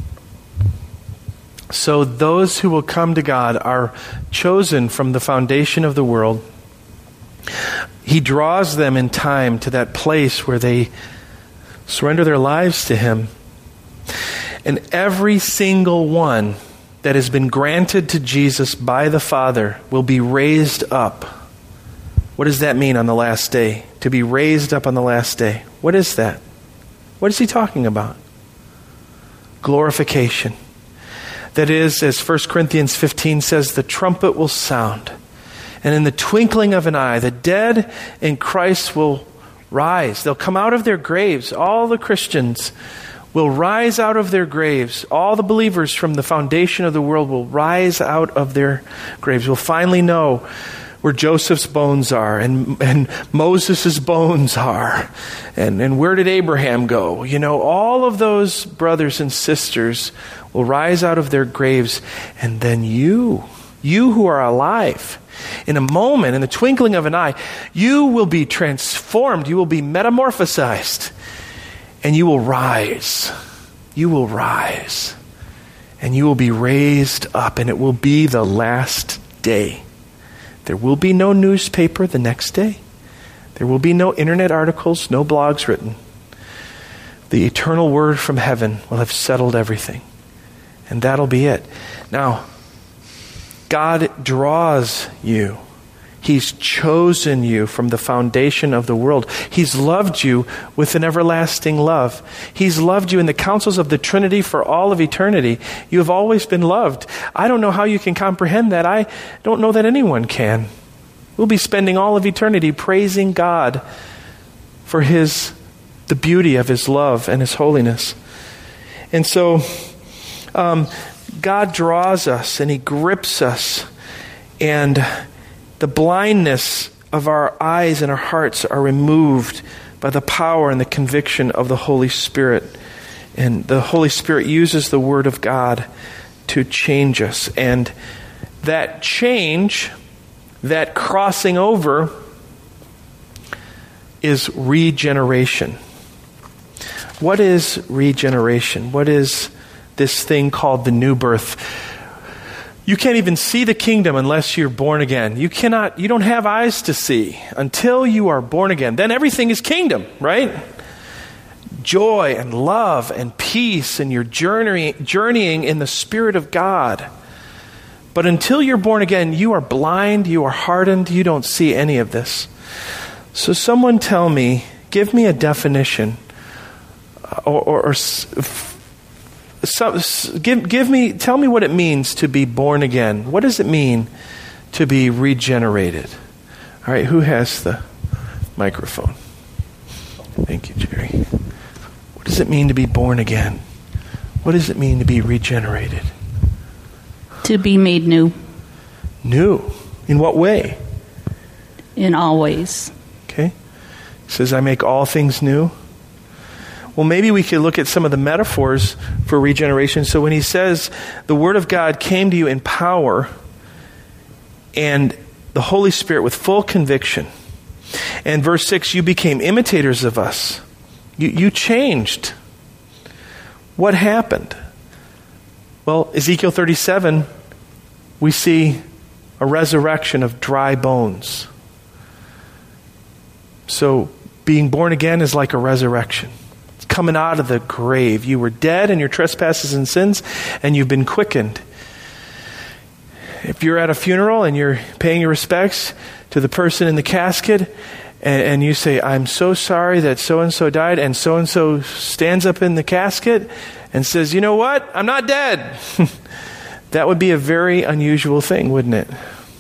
So those who will come to God are chosen from the foundation of the world. He draws them in time to that place where they surrender their lives to him. And every single one that has been granted to Jesus by the Father will be raised up. What does that mean on the last day? To be raised up on the last day. What is that? What is he talking about? Glorification. That is, as First Corinthians fifteen says, the trumpet will sound. And in the twinkling of an eye, the dead in Christ will rise. They'll come out of their graves. All the Christians will rise out of their graves. All the believers from the foundation of the world will rise out of their graves. We'll finally know where Joseph's bones are and, and Moses' bones are. And, and where did Abraham go? You know, all of those brothers and sisters will rise out of their graves. And then you, you who are alive, in a moment, in the twinkling of an eye, you will be transformed. You will be metamorphosized. And you will rise. You will rise. And you will be raised up. And it will be the last day. There will be no newspaper the next day. There will be no internet articles, no blogs written. the eternal word from heaven will have settled everything. And that'll be it. Now, God draws you. He's chosen you from the foundation of the world. He's loved you with an everlasting love. He's loved you in the counsels of the Trinity for all of eternity. You have always been loved. I don't know how you can comprehend that. I don't know that anyone can. We'll be spending all of eternity praising God for His, the beauty of His love and His holiness. And so, um, God draws us and He grips us, and the blindness of our eyes and our hearts are removed by the power and the conviction of the Holy Spirit. And the Holy Spirit uses the Word of God to change us. And that change, that crossing over, is regeneration. What is regeneration? What is this thing called the new birth? You can't even see the kingdom unless you're born again. You cannot, you don't have eyes to see until you are born again. Then everything is kingdom, right? Joy and love and peace, and you're journey, journeying in the Spirit of God. But until you're born again, you are blind, you are hardened, you don't see any of this. So someone tell me, give me a definition, or, or, or So, give, give me, tell me what it means to be born again. What does it mean to be regenerated? All right, who has the microphone? Thank you, Jerry. What does it mean to be born again? What does it mean to be regenerated? To be made new. New? In what way? In all ways. Okay. It says, I make all things new. Well, maybe we could look at some of the metaphors for regeneration. So when he says, the Word of God came to you in power, and the Holy Spirit with full conviction. And verse six, you became imitators of us. You, you changed. What happened? Well, Ezekiel thirty-seven, we see a resurrection of dry bones. So being born again is like a resurrection. Coming out of the grave. You were dead in your trespasses and sins, and you've been quickened. If you're at a funeral and you're paying your respects to the person in the casket, and, and you say, I'm so sorry that so-and-so died, and so-and-so stands up in the casket and says, you know what? I'm not dead. That would be a very unusual thing, wouldn't it?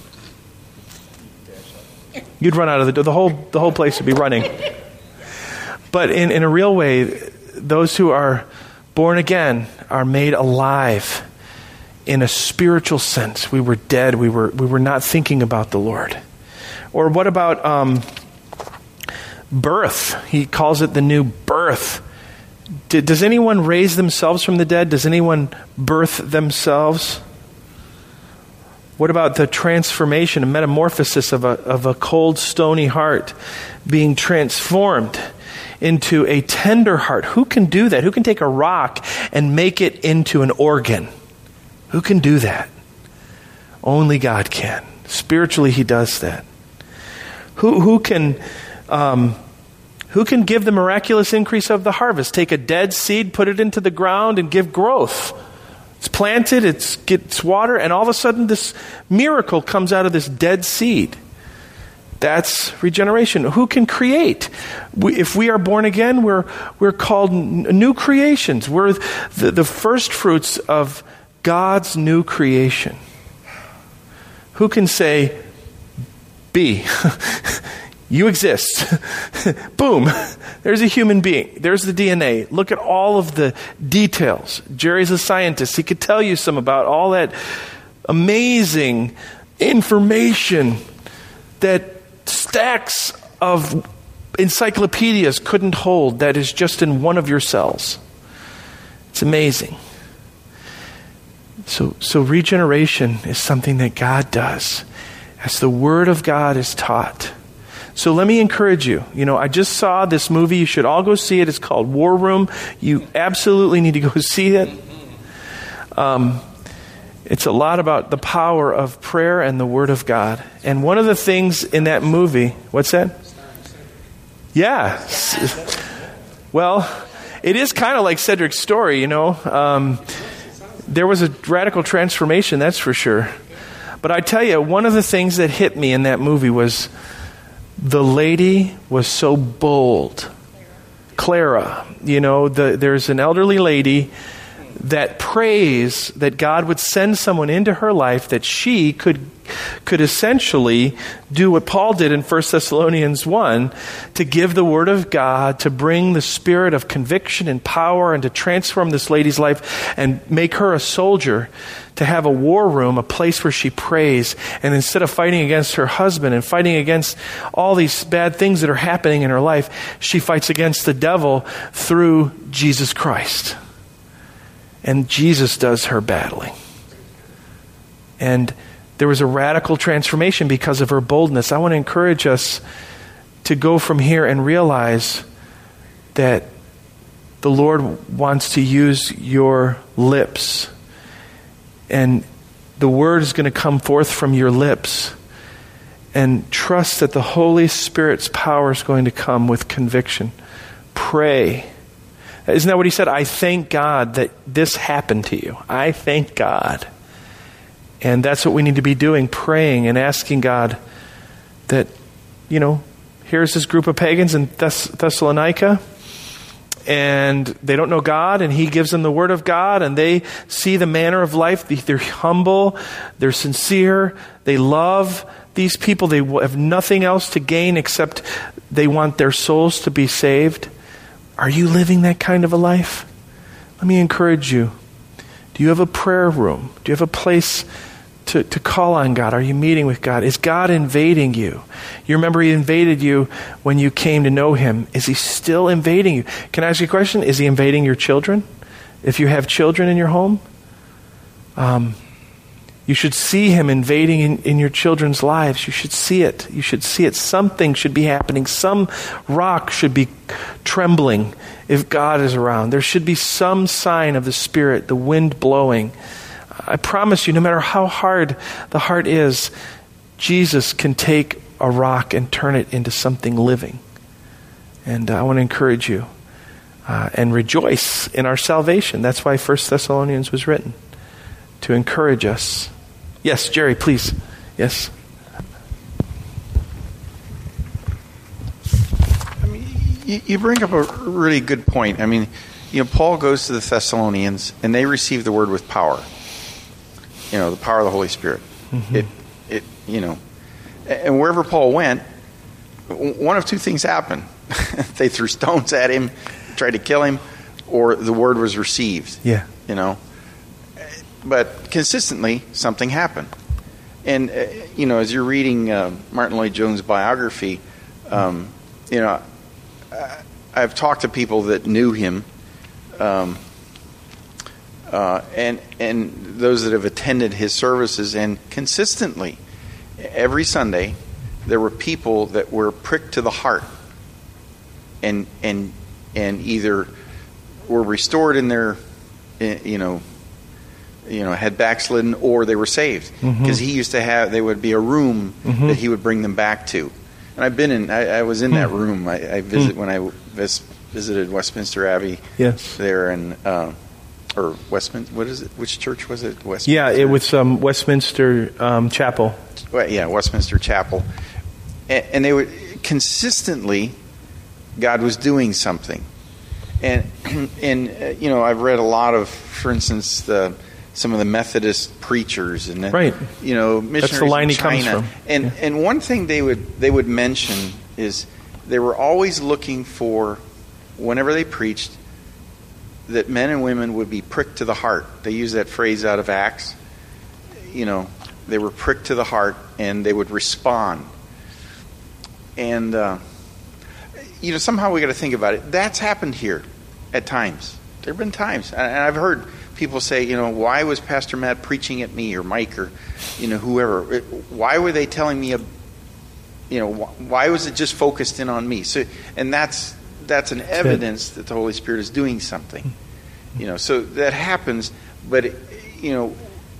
You'd run out of the door. The whole, the whole place would be running. But in, in a real way, those who are born again are made alive in a spiritual sense. We were dead. We were we were not thinking about the Lord. Or what about um, birth? He calls it the new birth. Did, does anyone raise themselves from the dead? Does anyone birth themselves? What about the transformation, a metamorphosis of a of a cold, stony heart being transformed into a tender heart? Who can do that? Who can take a rock and make it into an organ? Who can do that? Only God can. Spiritually, He does that. Who who can um, who can give the miraculous increase of the harvest? Take a dead seed, put it into the ground, and give growth. It's planted, it gets water, and all of a sudden this miracle comes out of this dead seed. That's regeneration. Who can create? We, if we are born again, we're we're called n- new creations. We're the, the first fruits of God's new creation. Who can say, be, you exist. Boom, there's a human being. There's the D N A. Look at all of the details. Jerry's a scientist. He could tell you some about all that amazing information that stacks of encyclopedias couldn't hold, that is just in one of your cells. It's amazing. So, so regeneration is something that God does as the Word of God is taught. So let me encourage you. You know, I just saw this movie. You should all go see it. It's called War Room. You absolutely need to go see it. Um, It's a lot about the power of prayer and the Word of God. And one of the things in that movie, what's that? Yeah. Well, it is kind of like Cedric's story, you know. Um, there was a radical transformation, that's for sure. But I tell you, one of the things that hit me in that movie was the lady was so bold. Clara, you know, the, there's an elderly lady that prays that God would send someone into her life that she could could essentially do what Paul did in First Thessalonians one, to give the word of God, to bring the spirit of conviction and power, and to transform this lady's life and make her a soldier, to have a war room, a place where she prays. And instead of fighting against her husband and fighting against all these bad things that are happening in her life, she fights against the devil through Jesus Christ. And Jesus does her battling. And there was a radical transformation because of her boldness. I want to encourage us to go from here and realize that the Lord wants to use your lips. And the word is going to come forth from your lips. And trust that the Holy Spirit's power is going to come with conviction. Pray. Isn't that what he said? I thank God that this happened to you. I thank God. And that's what we need to be doing, praying and asking God that, you know, here's this group of pagans in Thess- Thessalonica, and they don't know God, and he gives them the word of God, and they see the manner of life. They're humble, they're sincere, they love these people. They have nothing else to gain except they want their souls to be saved. Are you living that kind of a life? Let me encourage you. Do you have a prayer room? Do you have a place to, to call on God? Are you meeting with God? Is God invading you? You remember he invaded you when you came to know him. Is he still invading you? Can I ask you a question? Is he invading your children? If you have children in your home, um, you should see him invading in, in your children's lives. You should see it. You should see it. Something should be happening. Some rock should be trembling if God is around. There should be some sign of the Spirit, the wind blowing. I promise you, no matter how hard the heart is, Jesus can take a rock and turn it into something living. And uh, I want to encourage you uh, and rejoice in our salvation. That's why First Thessalonians was written, to encourage us. Yes, Jerry, please. Yes. I mean, you, you bring up a really good point. I mean, you know, Paul goes to the Thessalonians, and they receive the word with power. You know, the power of the Holy Spirit. Mm-hmm. It, it, you know, and wherever Paul went, one of two things happened: they threw stones at him, tried to kill him, or the word was received. Yeah. You know. But consistently, something happened. And, uh, you know, as you're reading uh, Martin Lloyd-Jones' biography, um, you know, I've talked to people that knew him, um, uh, and and those that have attended his services, and consistently, every Sunday, there were people that were pricked to the heart, and and and either were restored in their, you know, you know, had backslidden, or they were saved. Because mm-hmm. he used to have, there would be a room mm-hmm. that he would bring them back to. And I've been in, I, I was in mm. that room. I, I visit mm. when I vis, visited Westminster Abbey. Yes. There and, uh, or Westminster, what is it? Which church was it? Westminster? Yeah, it was um, Westminster um, Chapel. Well, yeah, Westminster Chapel. And, and they would, consistently, God was doing something. And, and uh, you know, I've read a lot of, for instance, the some of the Methodist preachers and the, right. you know, missionaries That's the line in he China. comes from. And yeah. and one thing they would they would mention is they were always looking for, whenever they preached, that men and women would be pricked to the heart. They use that phrase out of Acts. You know, they were pricked to the heart, and they would respond. And uh, you know, somehow we got to think about it. That's happened here at times. There have been times, and I've heard people say, you know, why was Pastor Matt preaching at me, or Mike, or, you know, whoever? Why were they telling me, a, you know, why was it just focused in on me? So, and that's that's an evidence that the Holy Spirit is doing something. You know, so that happens, but it, you know,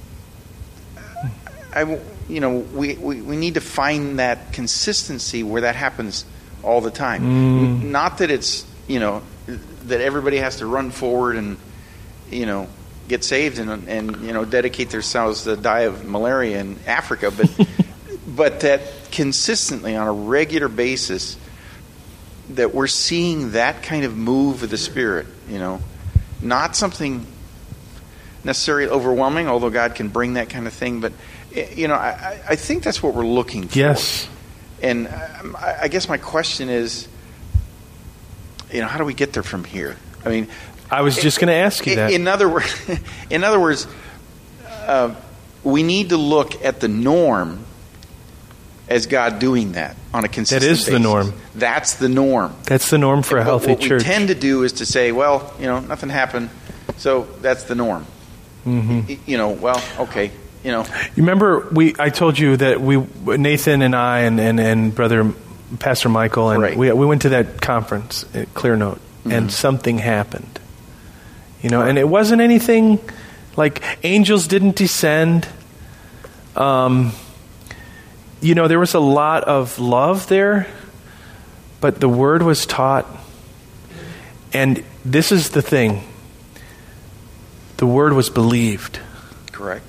I, you know, we, we we need to find that consistency where that happens all the time. Mm. Not that it's, you know, that everybody has to run forward and, you know, get saved and, and you know, dedicate themselves to die of malaria in Africa, but but that consistently on a regular basis that we're seeing that kind of move of the Spirit, you know, not something necessarily overwhelming, although God can bring that kind of thing, but you know, I, I think that's what we're looking for. Yes. And I, I guess my question is, you know, how do we get there from here? I mean, I was just going to ask you that. In other words, in other words, uh, we need to look at the norm as God doing that on a consistent basis. That is the norm. That's the norm. That's the norm for a healthy what church. What we tend to do is to say, well, you know, nothing happened, so that's the norm. Mm-hmm. You know, well, okay, you know. You remember we? I told you that we, Nathan and I and, and, and Brother Pastor Michael, and right. we we went to that conference at Clear Note, mm-hmm. and something happened. You know, and it wasn't anything like angels didn't descend. Um, you know, there was a lot of love there, but the word was taught. And this is the thing. The word was believed. Correct.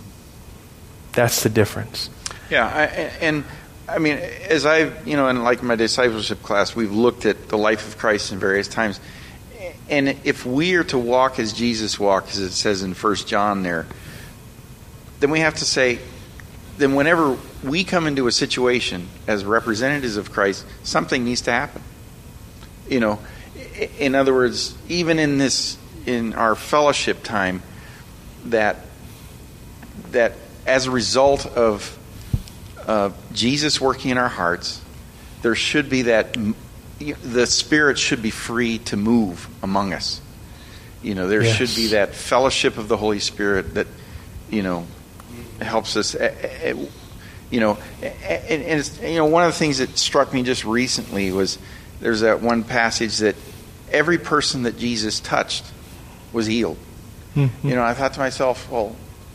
That's the difference. Yeah, I, and I mean, as I've, you know, in like my discipleship class, we've looked at the life of Christ in various times. And if we are to walk as Jesus walked, as it says in First John there, then we have to say, then whenever we come into a situation as representatives of Christ, something needs to happen. You know, in other words, even in this, in our fellowship time, that that as a result of uh, Jesus working in our hearts, there should be that. The Spirit should be free to move among us. You know, there yes. should be that fellowship of the Holy Spirit that, you know, helps us. You know, and, and it's, you know, one of the things that struck me just recently was there's that one passage that every person that Jesus touched was healed. Mm-hmm. You know, I thought to myself, well,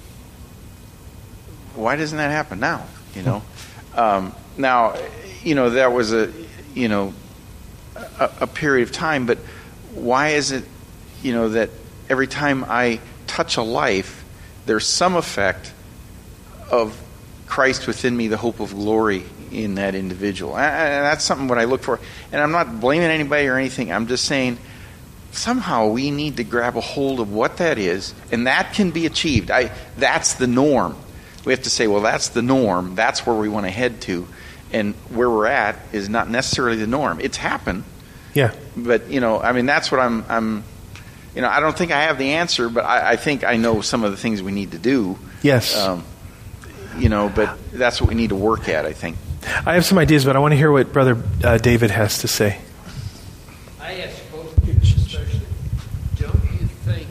why doesn't that happen now? You know, um, now, you know, that was a, you know. A, a period of time, but why is it, you know, that every time I touch a life, there's some effect of Christ within me, the hope of glory in that individual? And, and that's something what I look for. And I'm not blaming anybody or anything. I'm just saying somehow we need to grab a hold of what that is, and that can be achieved. I that's the norm. We have to say, well, that's the norm. That's where we want to head to. And where we're at is not necessarily the norm. It's happened. Yeah. But, you know, I mean, that's what I'm, I'm you know, I don't think I have the answer, but I, I think I know some of the things we need to do. Yes. Um, you know, but that's what we need to work at, I think. I have some ideas, but I want to hear what Brother uh, David has to say. I ask both of you especially, don't you think,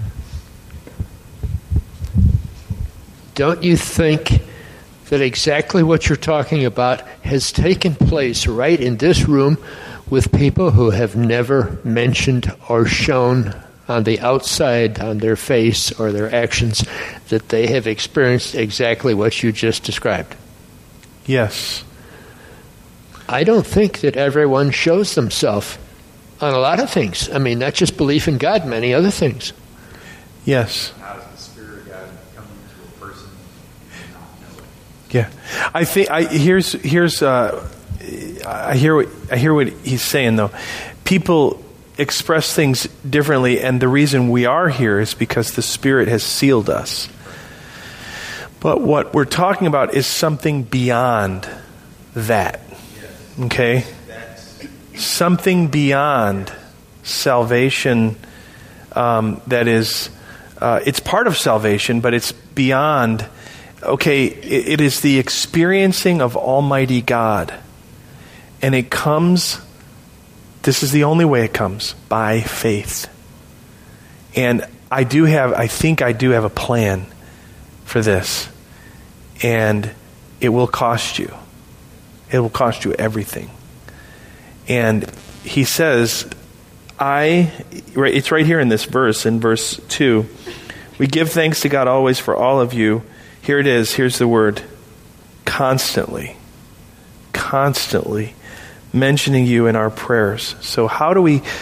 don't you think that exactly what you're talking about has taken place right in this room with people who have never mentioned or shown on the outside, on their face or their actions, that they have experienced exactly what you just described? Yes. I don't think that everyone shows themselves on a lot of things. I mean, not just belief in God, many other things. Yes. How does the Spirit of God come into a person and not know it? Yeah, I think I here's here's uh, I hear what I hear what he's saying though. People express things differently, and the reason we are here is because the Spirit has sealed us. But what we're talking about is something beyond that. Okay, something beyond salvation. Um, that is, uh, it's part of salvation, but it's beyond. Okay, it, it is the experiencing of Almighty God. And it comes, this is the only way it comes, by faith. And I do have, I think I do have a plan for this. And it will cost you. It will cost you everything. And he says, I, it's right here in this verse, in verse two, we give thanks to God always for all of you. Here it is, here's the word, constantly, constantly mentioning you in our prayers. So how do we,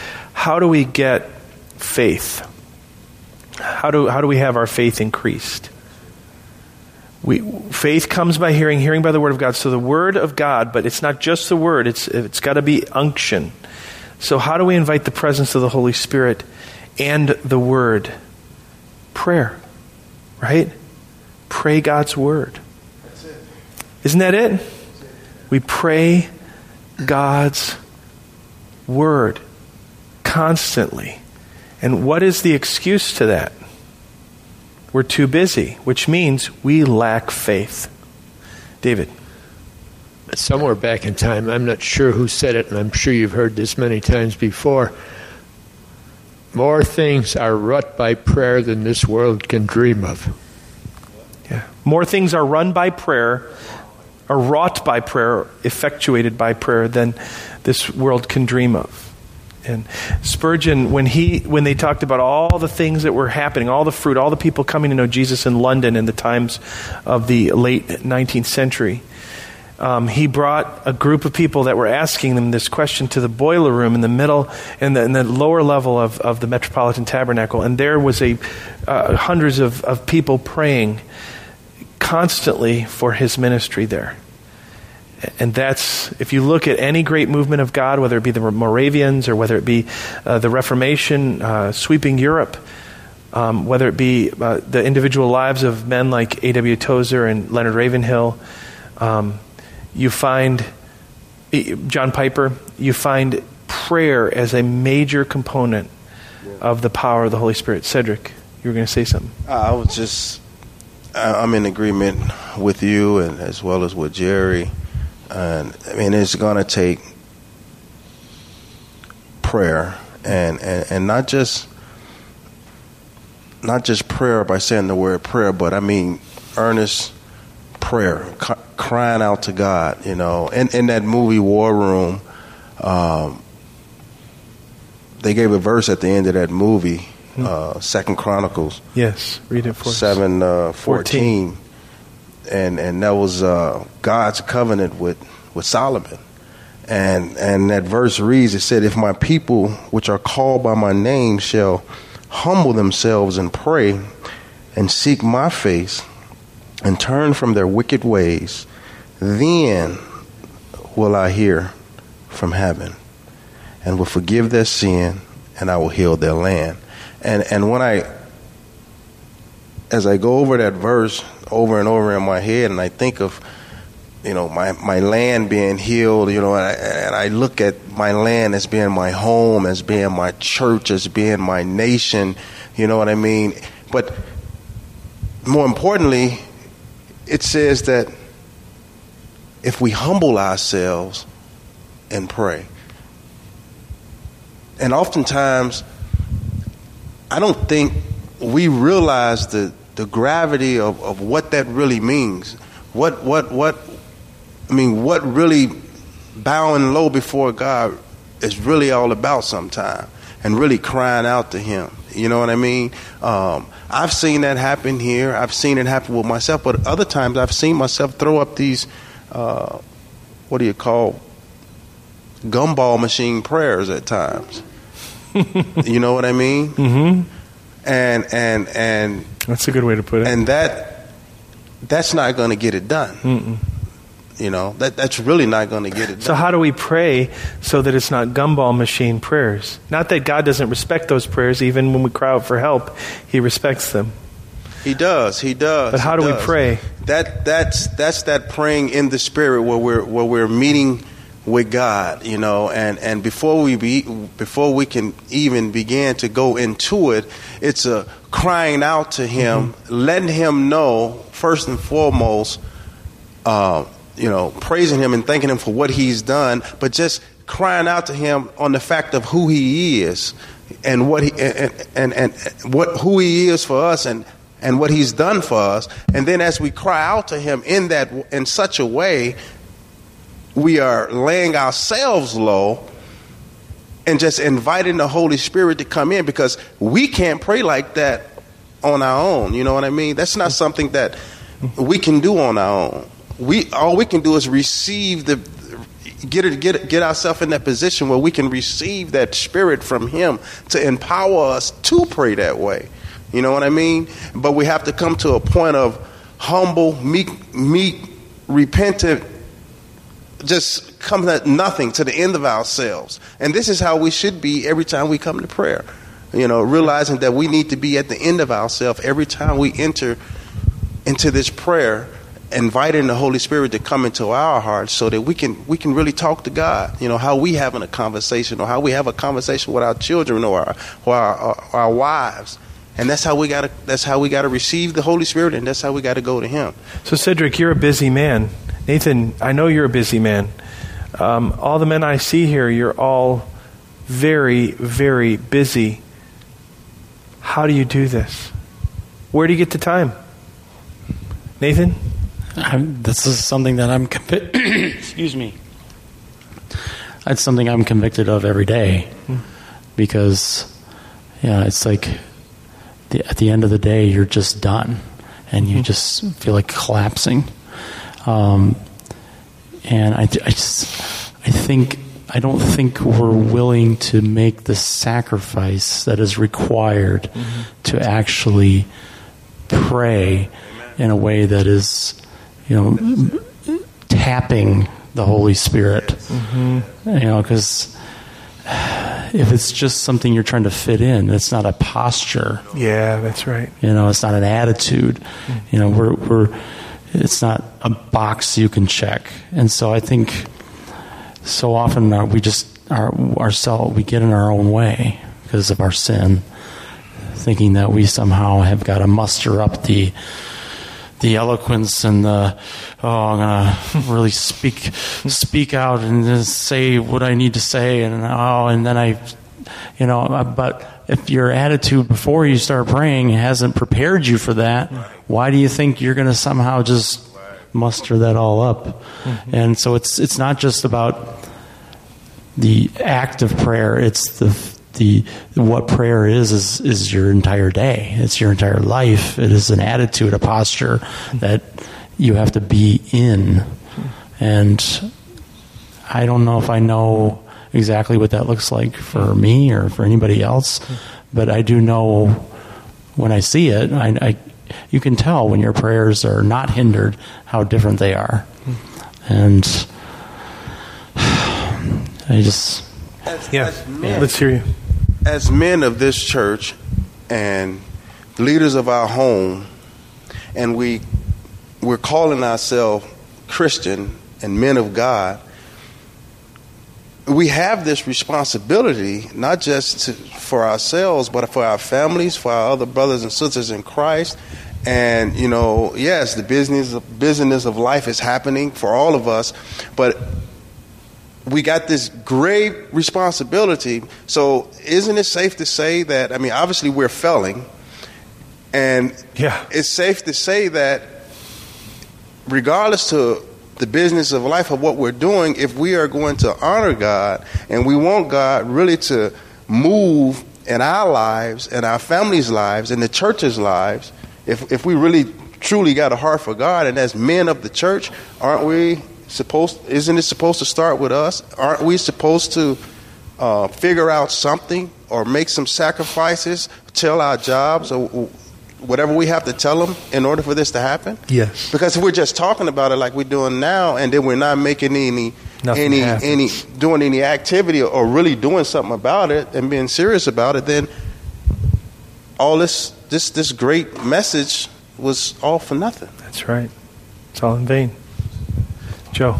how do we get faith? How do how do we have our faith increased? We faith comes by hearing, hearing by the word of God. So the word of God, but it's not just the word, it's it's got to be unction. So how do we invite the presence of the Holy Spirit and the word? Prayer, right? Pray God's word. That's it. Isn't that it? We pray God's word constantly. And what is the excuse to that? We're too busy, which means we lack faith. David. Somewhere back in time, I'm not sure who said it, and I'm sure you've heard this many times before. More things are wrought by prayer than this world can dream of. Yeah. More things are run by prayer, are wrought by prayer, effectuated by prayer than this world can dream of. And Spurgeon, when he when they talked about all the things that were happening, all the fruit, all the people coming to know Jesus in London in the times of the late nineteenth century, um, he brought a group of people that were asking them this question to the boiler room in the middle, in the, in the lower level of, of the Metropolitan Tabernacle. And there was a uh, hundreds of, of people praying constantly for his ministry there. And that's, if you look at any great movement of God, whether it be the Moravians or whether it be uh, the Reformation uh, sweeping Europe, um, whether it be uh, the individual lives of men like A W Tozer and Leonard Ravenhill, um, you find John Piper, you find prayer as a major component of the power of the Holy Spirit. Cedric, you were going to say something. I was just, I'm in agreement with you and as well as with Jerry. And I mean, it's going to take prayer, and, and, and not just not just prayer by saying the word prayer, but I mean earnest prayer, c- crying out to God. You know, in in that movie War Room, um, they gave a verse at the end of that movie, hmm. uh, Second Chronicles. Yes, read it for us. Seven uh, fourteen. And and that was uh, God's covenant with, with Solomon. And and that verse reads, it said, if my people, which are called by my name, shall humble themselves and pray and seek my face and turn from their wicked ways, then will I hear from heaven and will forgive their sin, and I will heal their land. And and when I, as I go over that verse over and over in my head, and I think of, you know, my, my land being healed, you know, and I, and I look at my land as being my home, as being my church, as being my nation, you know what I mean? But more importantly, it says that if we humble ourselves and pray, and oftentimes, I don't think we realize the the gravity of, of what that really means. What what what I mean, what really bowing low before God is really all about sometimes, and really crying out to him. You know what I mean? Um, I've seen that happen here. I've seen it happen with myself, but other times I've seen myself throw up these, uh, what do you call, gumball machine prayers at times. You know what I mean? Mm-hmm. And and and that's a good way to put it. And that that's not going to get it done. Mm-mm. You know, that that's really not going to get it done. So how do we pray so that it's not gumball machine prayers? Not that God doesn't respect those prayers. Even when we cry out for help, he respects them. He does. He does. But how he do does. we pray? That that's that's that praying in the Spirit where we're where we're meeting with God, you know, and, and before we be before we can even begin to go into it, it's a crying out to him, mm-hmm. letting him know first and foremost, uh, you know, praising him and thanking him for what he's done, but just crying out to him on the fact of who he is and what he and and, and what who he is for us and and what he's done for us. And then as we cry out to him in that in such a way, we are laying ourselves low and just inviting the Holy Spirit to come in, because we can't pray like that on our own. You know what I mean? That's not something that we can do on our own. We all we can do is receive the get it, get get ourselves in that position where we can receive that spirit from Him to empower us to pray that way. You know what I mean? But we have to come to a point of humble, meek, meek, repentant, just come to nothing, to the end of ourselves. And this is how we should be every time we come to prayer. You know, realizing that we need to be at the end of ourselves every time we enter into this prayer, inviting the Holy Spirit to come into our hearts so that we can we can really talk to God. You know, how we having a conversation, or how we have a conversation with our children or our or our, our, our wives. And that's how we gotta that's how we gotta receive the Holy Spirit, and that's how we gotta go to Him. So Cedric, you're a busy man. Nathan, I know you're a busy man. Um, all the men I see here, you're all very, very busy. How do you do this? Where do you get the time? Nathan? I'm, this is something that I'm convi- excuse me. It's something I'm convicted of every day, because yeah, it's like the, at the end of the day, you're just done, and you just feel like collapsing. Um, and I, I just, I think, I don't think we're willing to make the sacrifice that is required mm-hmm. to actually pray in a way that is, you know, tapping the Holy Spirit. Mm-hmm. You know, because if it's just something you're trying to fit in, it's not a posture. Yeah, that's right. You know, it's not an attitude. Mm-hmm. You know, we're we're. It's not a box you can check. And so I think so often uh, we just, our, ourselves, we get in our own way because of our sin, thinking that we somehow have got to muster up the the eloquence and the, oh, I'm going to really speak speak out and just say what I need to say. And, oh, and then I, you know, but if your attitude before you start praying hasn't prepared you for that, why do you think you're going to somehow just muster that all up? Mm-hmm. And so it's it's not just about the act of prayer. It's the the what prayer is is is your entire day. It's your entire life. It is an attitude, a posture that you have to be in. And I don't know if I know exactly what that looks like for me or for anybody else, but I do know when I see it, I, I you can tell when your prayers are not hindered how different they are. And I just as, yeah, as men, let's hear you. As men of this church and leaders of our home, and we we're calling ourselves Christian and men of God, we have this responsibility, not just to, for ourselves, but for our families, for our other brothers and sisters in Christ. And, you know, yes, the business, business of life is happening for all of us, but we got this great responsibility. So isn't it safe to say that, I mean, obviously we're failing, and yeah. it's safe to say that regardless to the business of life of what we're doing, if we are going to honor God and we want God really to move in our lives and our families' lives and the church's lives, if if we really truly got a heart for God, and as men of the church, aren't we supposed, isn't it supposed to start with us? Aren't we supposed to uh, figure out something or make some sacrifices, tell our jobs or whatever we have to tell them in order for this to happen? Yes. Because if we're just talking about it like we're doing now, and then we're not making any Nothing any happens. any doing any activity or really doing something about it and being serious about it, then all this this this great message was all for nothing. That's right. It's all in vain. Joe.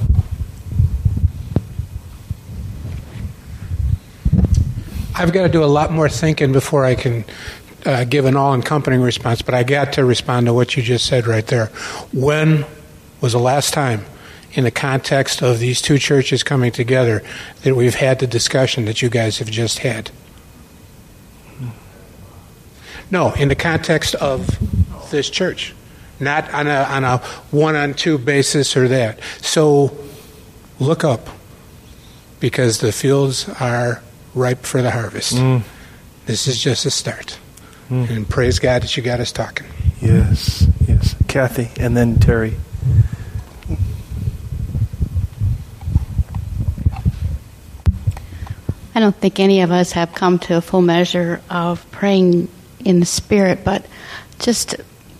I've got to do a lot more thinking before I can Uh, give an all-encompassing response, but I got to respond to what you just said right there. When was the last time, in the context of these two churches coming together, that we've had the discussion that you guys have just had? No, in the context of this church, not on a on a one-on-two basis or that. So look up, because the fields are ripe for the harvest. Mm. This is just a start. Mm. And praise God that you got us talking. Yes, yes. Kathy, and then Terry. I don't think any of us have come to a full measure of praying in the Spirit, but just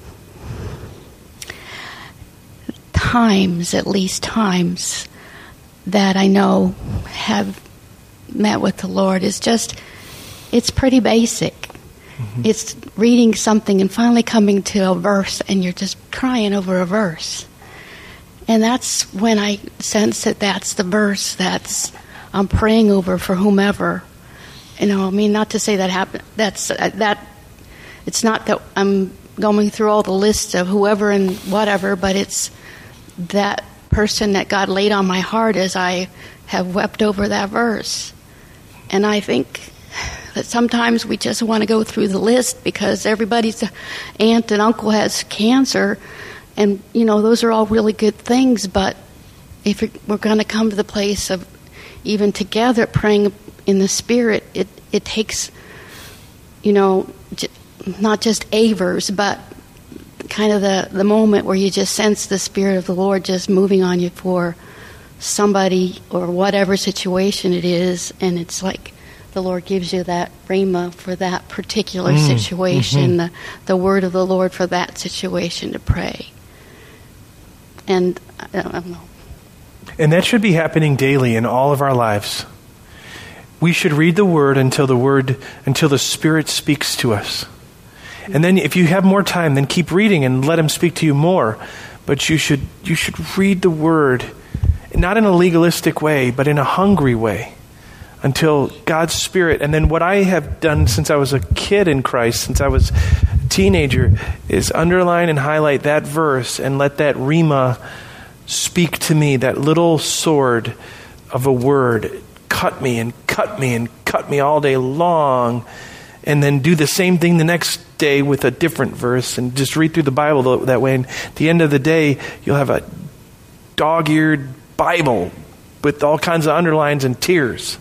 times, at least times, that I know have met with the Lord is just, it's pretty basic. Mm-hmm. It's reading something and finally coming to a verse and you're just crying over a verse. And that's when I sense that that's the verse that's I'm praying over for whomever. You know, I mean, not to say that happen. That's uh, that. It's not that I'm going through all the lists of whoever and whatever, but it's that person that God laid on my heart as I have wept over that verse. And I think that sometimes we just want to go through the list because everybody's aunt and uncle has cancer. And, you know, those are all really good things, but if we're going to come to the place of even together praying in the Spirit, it, it takes, you know, j- not just a verse, but kind of the, the moment where you just sense the Spirit of the Lord just moving on you for somebody or whatever situation it is, and it's like the Lord gives you that rhema for that particular mm, situation, mm-hmm. the, the word of the Lord for that situation to pray. And I don't know. And that should be happening daily in all of our lives. We should read the Word until the Word, until the Spirit speaks to us. And then if you have more time, then keep reading and let Him speak to you more. But you should you should read the Word, not in a legalistic way, but in a hungry way, until God's Spirit. And then what I have done since I was a kid in Christ, since I was a teenager, is underline and highlight that verse and let that rhema speak to me, that little sword of a word, cut me and cut me and cut me all day long, and then do the same thing the next day with a different verse and just read through the Bible that way. And at the end of the day, you'll have a dog-eared Bible with all kinds of underlines and tears.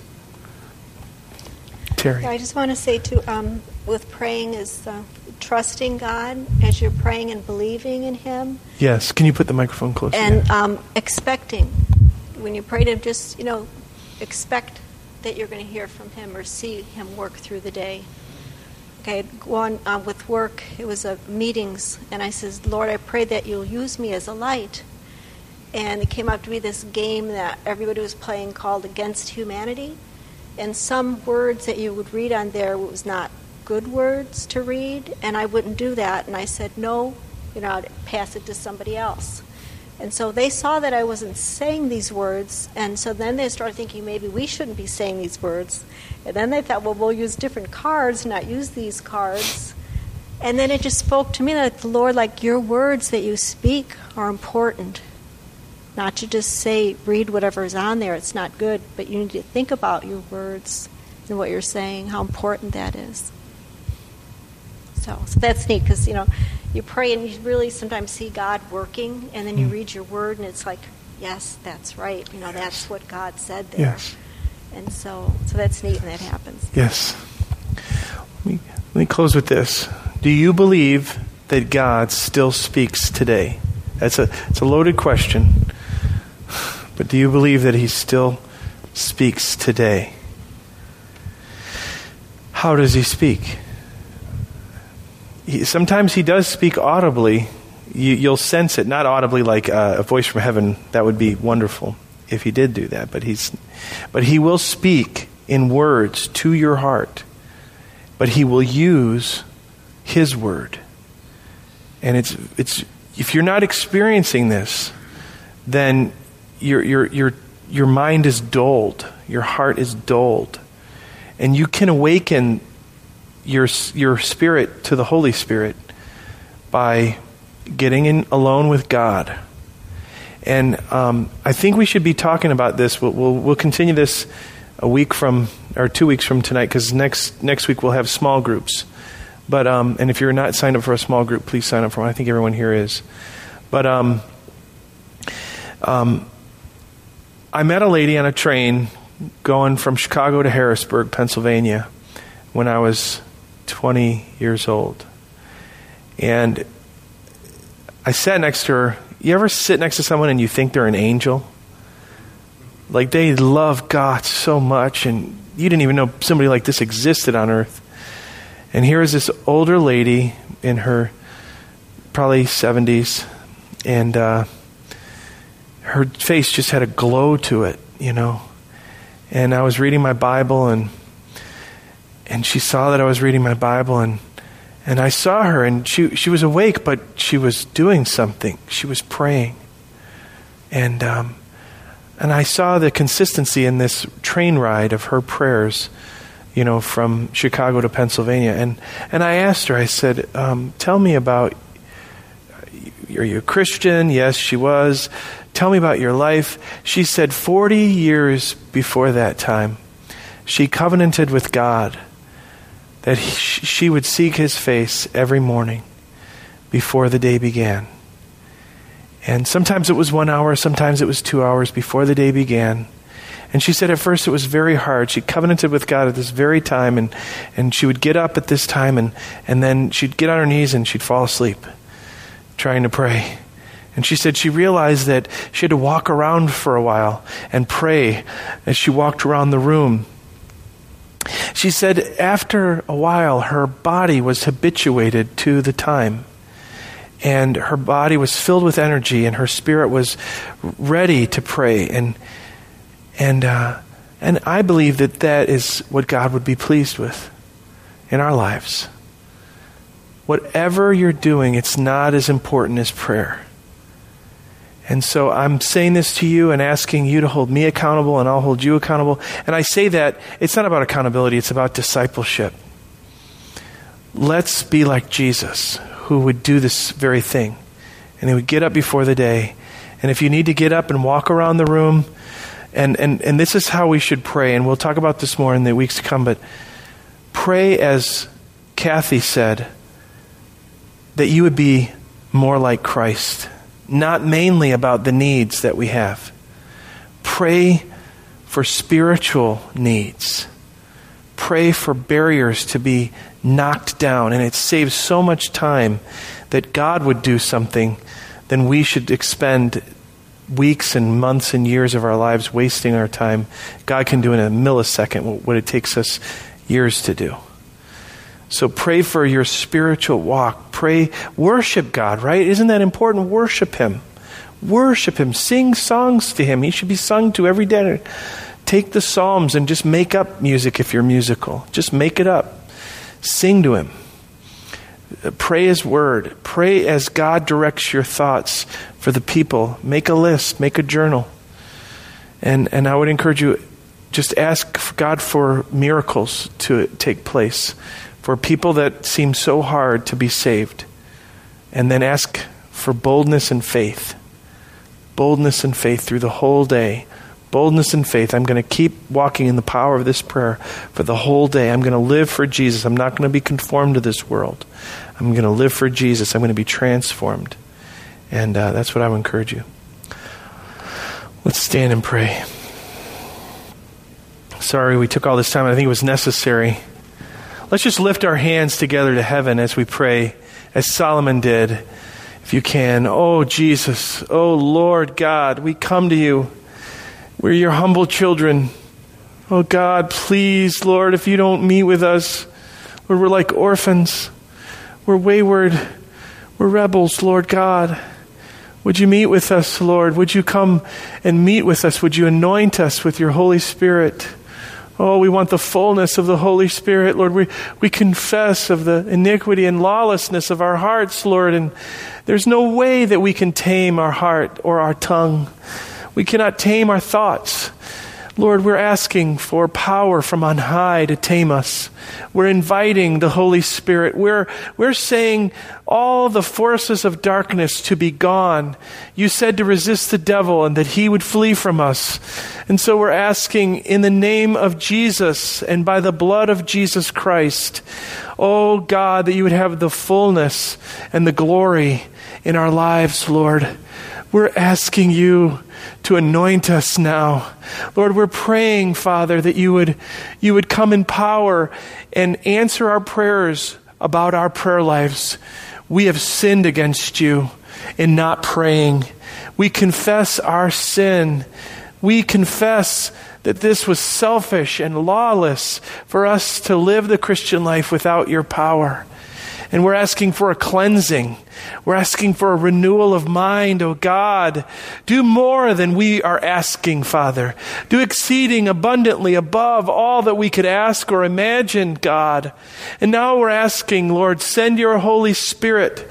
Terry. Yeah, I just want to say too, um, with praying is uh, trusting God as you're praying and believing in Him. Yes. Can you put the microphone closer? And um, expecting. When you pray to Him, just, you know, expect that you're going to hear from Him or see Him work through the day. Okay, I'd go on uh, with work. It was uh, meetings, and I says, Lord, I pray that you'll use me as a light. And it came out to be this game that everybody was playing called Against Humanity. And some words that you would read on there was not good words to read, and I wouldn't do that. And I said, no, you know, I'd pass it to somebody else. And so they saw that I wasn't saying these words, and so then they started thinking maybe we shouldn't be saying these words. And then they thought, well, we'll use different cards, not use these cards. And then it just spoke to me like the Lord, like your words that you speak are important. Not to just say, read whatever's on there. It's not good. But you need to think about your words and what you're saying, how important that is. So, so that's neat because, you know, you pray and you really sometimes see God working, and then you mm. read your word and it's like, yes, that's right. You know, that's what God said there. Yes. And so, so that's neat when that happens. Yes. Let me, let me close with this. Do you believe that God still speaks today? That's a, it's a loaded question. But do you believe that He still speaks today? How does He speak? He, sometimes He does speak audibly. You, you'll sense it, not audibly like uh, a voice from heaven. That would be wonderful if He did do that. But He's, but He will speak in words to your heart. But He will use His word. And it's it's if you're not experiencing this, then your your your your mind is dulled, your heart is dulled, and you can awaken your your spirit to the Holy Spirit by getting in alone with God. And um, I think we should be talking about this. We'll we'll, we'll continue this a week from or two weeks from tonight, because next next week we'll have small groups. But um, and if you're not signed up for a small group, please sign up for one. I think everyone here is. But um, um, I met a lady on a train going from Chicago to Harrisburg, Pennsylvania, when I was twenty years old. And I sat next to her. You ever sit next to someone and you think they're an angel? Like they love God so much, and you didn't even know somebody like this existed on earth. And here is this older lady in her probably seventies, and uh, her face just had a glow to it, you know. And I was reading my Bible, and and she saw that I was reading my Bible, and and I saw her, and she she was awake, but she was doing something. She was praying, and um, and I saw the consistency in this train ride of her prayers, you know, from Chicago to Pennsylvania. And and I asked her, I said, um, tell me about, are you a Christian? Yes, she was. Tell me about your life. She said forty years before that time, she covenanted with God that he, she would seek his face every morning before the day began. And sometimes it was one hour, sometimes it was two hours before the day began. And she said at first it was very hard. She covenanted with God at this very time, and, and she would get up at this time, and, and then she'd get on her knees and she'd fall asleep trying to pray. And she said she realized that she had to walk around for a while and pray as she walked around the room. She said after a while her body was habituated to the time. And her body was filled with energy, and her spirit was ready to pray. And and uh, and I believe that that is what God would be pleased with in our lives. Whatever you're doing, it's not as important as prayer. And so I'm saying this to you and asking you to hold me accountable, and I'll hold you accountable. And I say that it's not about accountability, it's about discipleship. Let's be like Jesus, who would do this very thing. And he would get up before the day. And if you need to get up and walk around the room, and, and, and this is how we should pray, and we'll talk about this more in the weeks to come, but pray as Kathy said, that you would be more like Christ. Not mainly about the needs that we have. Pray for spiritual needs. Pray for barriers to be knocked down. And it saves so much time that God would do something, then we should expend weeks and months and years of our lives wasting our time. God can do in a millisecond what it takes us years to do. So pray for your spiritual walk. Pray, worship God, right? Isn't that important? Worship Him. Worship Him. Sing songs to Him. He should be sung to every day. Take the Psalms and just make up music if you're musical. Just make it up. Sing to Him. Pray His Word. Pray as God directs your thoughts for the people. Make a list. Make a journal. And, and I would encourage you, just ask God for miracles to take place. For people that seem so hard to be saved. And then ask for boldness and faith. Boldness and faith through the whole day. Boldness and faith. I'm going to keep walking in the power of this prayer for the whole day. I'm going to live for Jesus. I'm not going to be conformed to this world. I'm going to live for Jesus. I'm going to be transformed. And uh, that's what I would encourage you. Let's stand and pray. Sorry we took all this time. I think it was necessary. Let's just lift our hands together to heaven as we pray, as Solomon did, if you can. Oh, Jesus. Oh, Lord God, we come to you. We're your humble children. Oh, God, please, Lord, if you don't meet with us, Lord, we're like orphans. We're wayward. We're rebels, Lord God. Would you meet with us, Lord? Would you come and meet with us? Would you anoint us with your Holy Spirit? Oh, we want the fullness of the Holy Spirit, Lord. We we confess of the iniquity and lawlessness of our hearts, Lord. And there's no way that we can tame our heart or our tongue. We cannot tame our thoughts. Lord, we're asking for power from on high to tame us. We're inviting the Holy Spirit. We're, we're saying all the forces of darkness to be gone. You said to resist the devil and that he would flee from us. And so we're asking in the name of Jesus and by the blood of Jesus Christ, oh God, that you would have the fullness and the glory in our lives, Lord. We're asking you to anoint us now. Lord, we're praying, Father, that you would you would come in power and answer our prayers about our prayer lives. We have sinned against you in not praying. We confess our sin. We confess that this was selfish and lawless for us to live the Christian life without your power. And we're asking for a cleansing. We're asking for a renewal of mind, oh God. Do more than we are asking, Father. Do exceeding abundantly above all that we could ask or imagine, God. And now we're asking, Lord, send your Holy Spirit,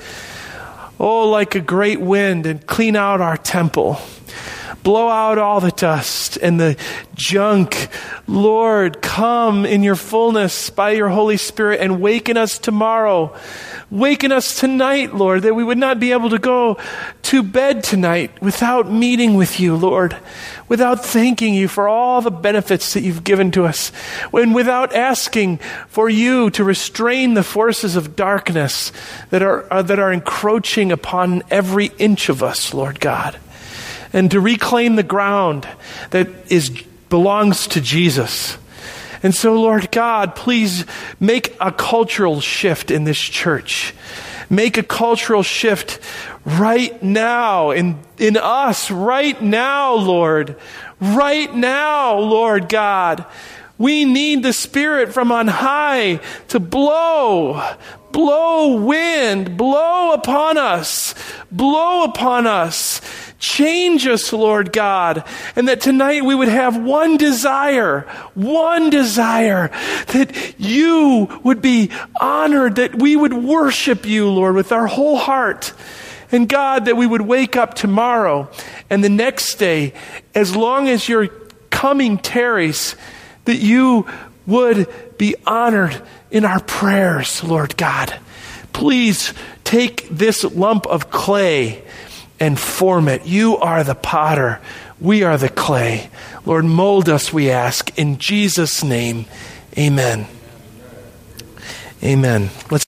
oh, like a great wind, and clean out our temple. Blow out all the dust and the junk. Lord, come in your fullness by your Holy Spirit and waken us tomorrow. Waken us tonight, Lord, that we would not be able to go to bed tonight without meeting with you, Lord, without thanking you for all the benefits that you've given to us, and without asking for you to restrain the forces of darkness that are, uh, that are encroaching upon every inch of us, Lord God. And to reclaim the ground that is belongs to Jesus. And so, Lord God, please make a cultural shift in this church. Make a cultural shift right now in, in us, right now, Lord. Right now, Lord God. We need the Spirit from on high to blow, blow wind, blow upon us, blow upon us. Change us, Lord God, and that tonight we would have one desire, one desire, that you would be honored, that we would worship you, Lord, with our whole heart. And God, that we would wake up tomorrow and the next day, as long as your coming tarries, that you would be honored in our prayers, Lord God. Please take this lump of clay and form it. You are the potter. We are the clay. Lord, mold us, we ask. In Jesus' name, amen. Amen. Let's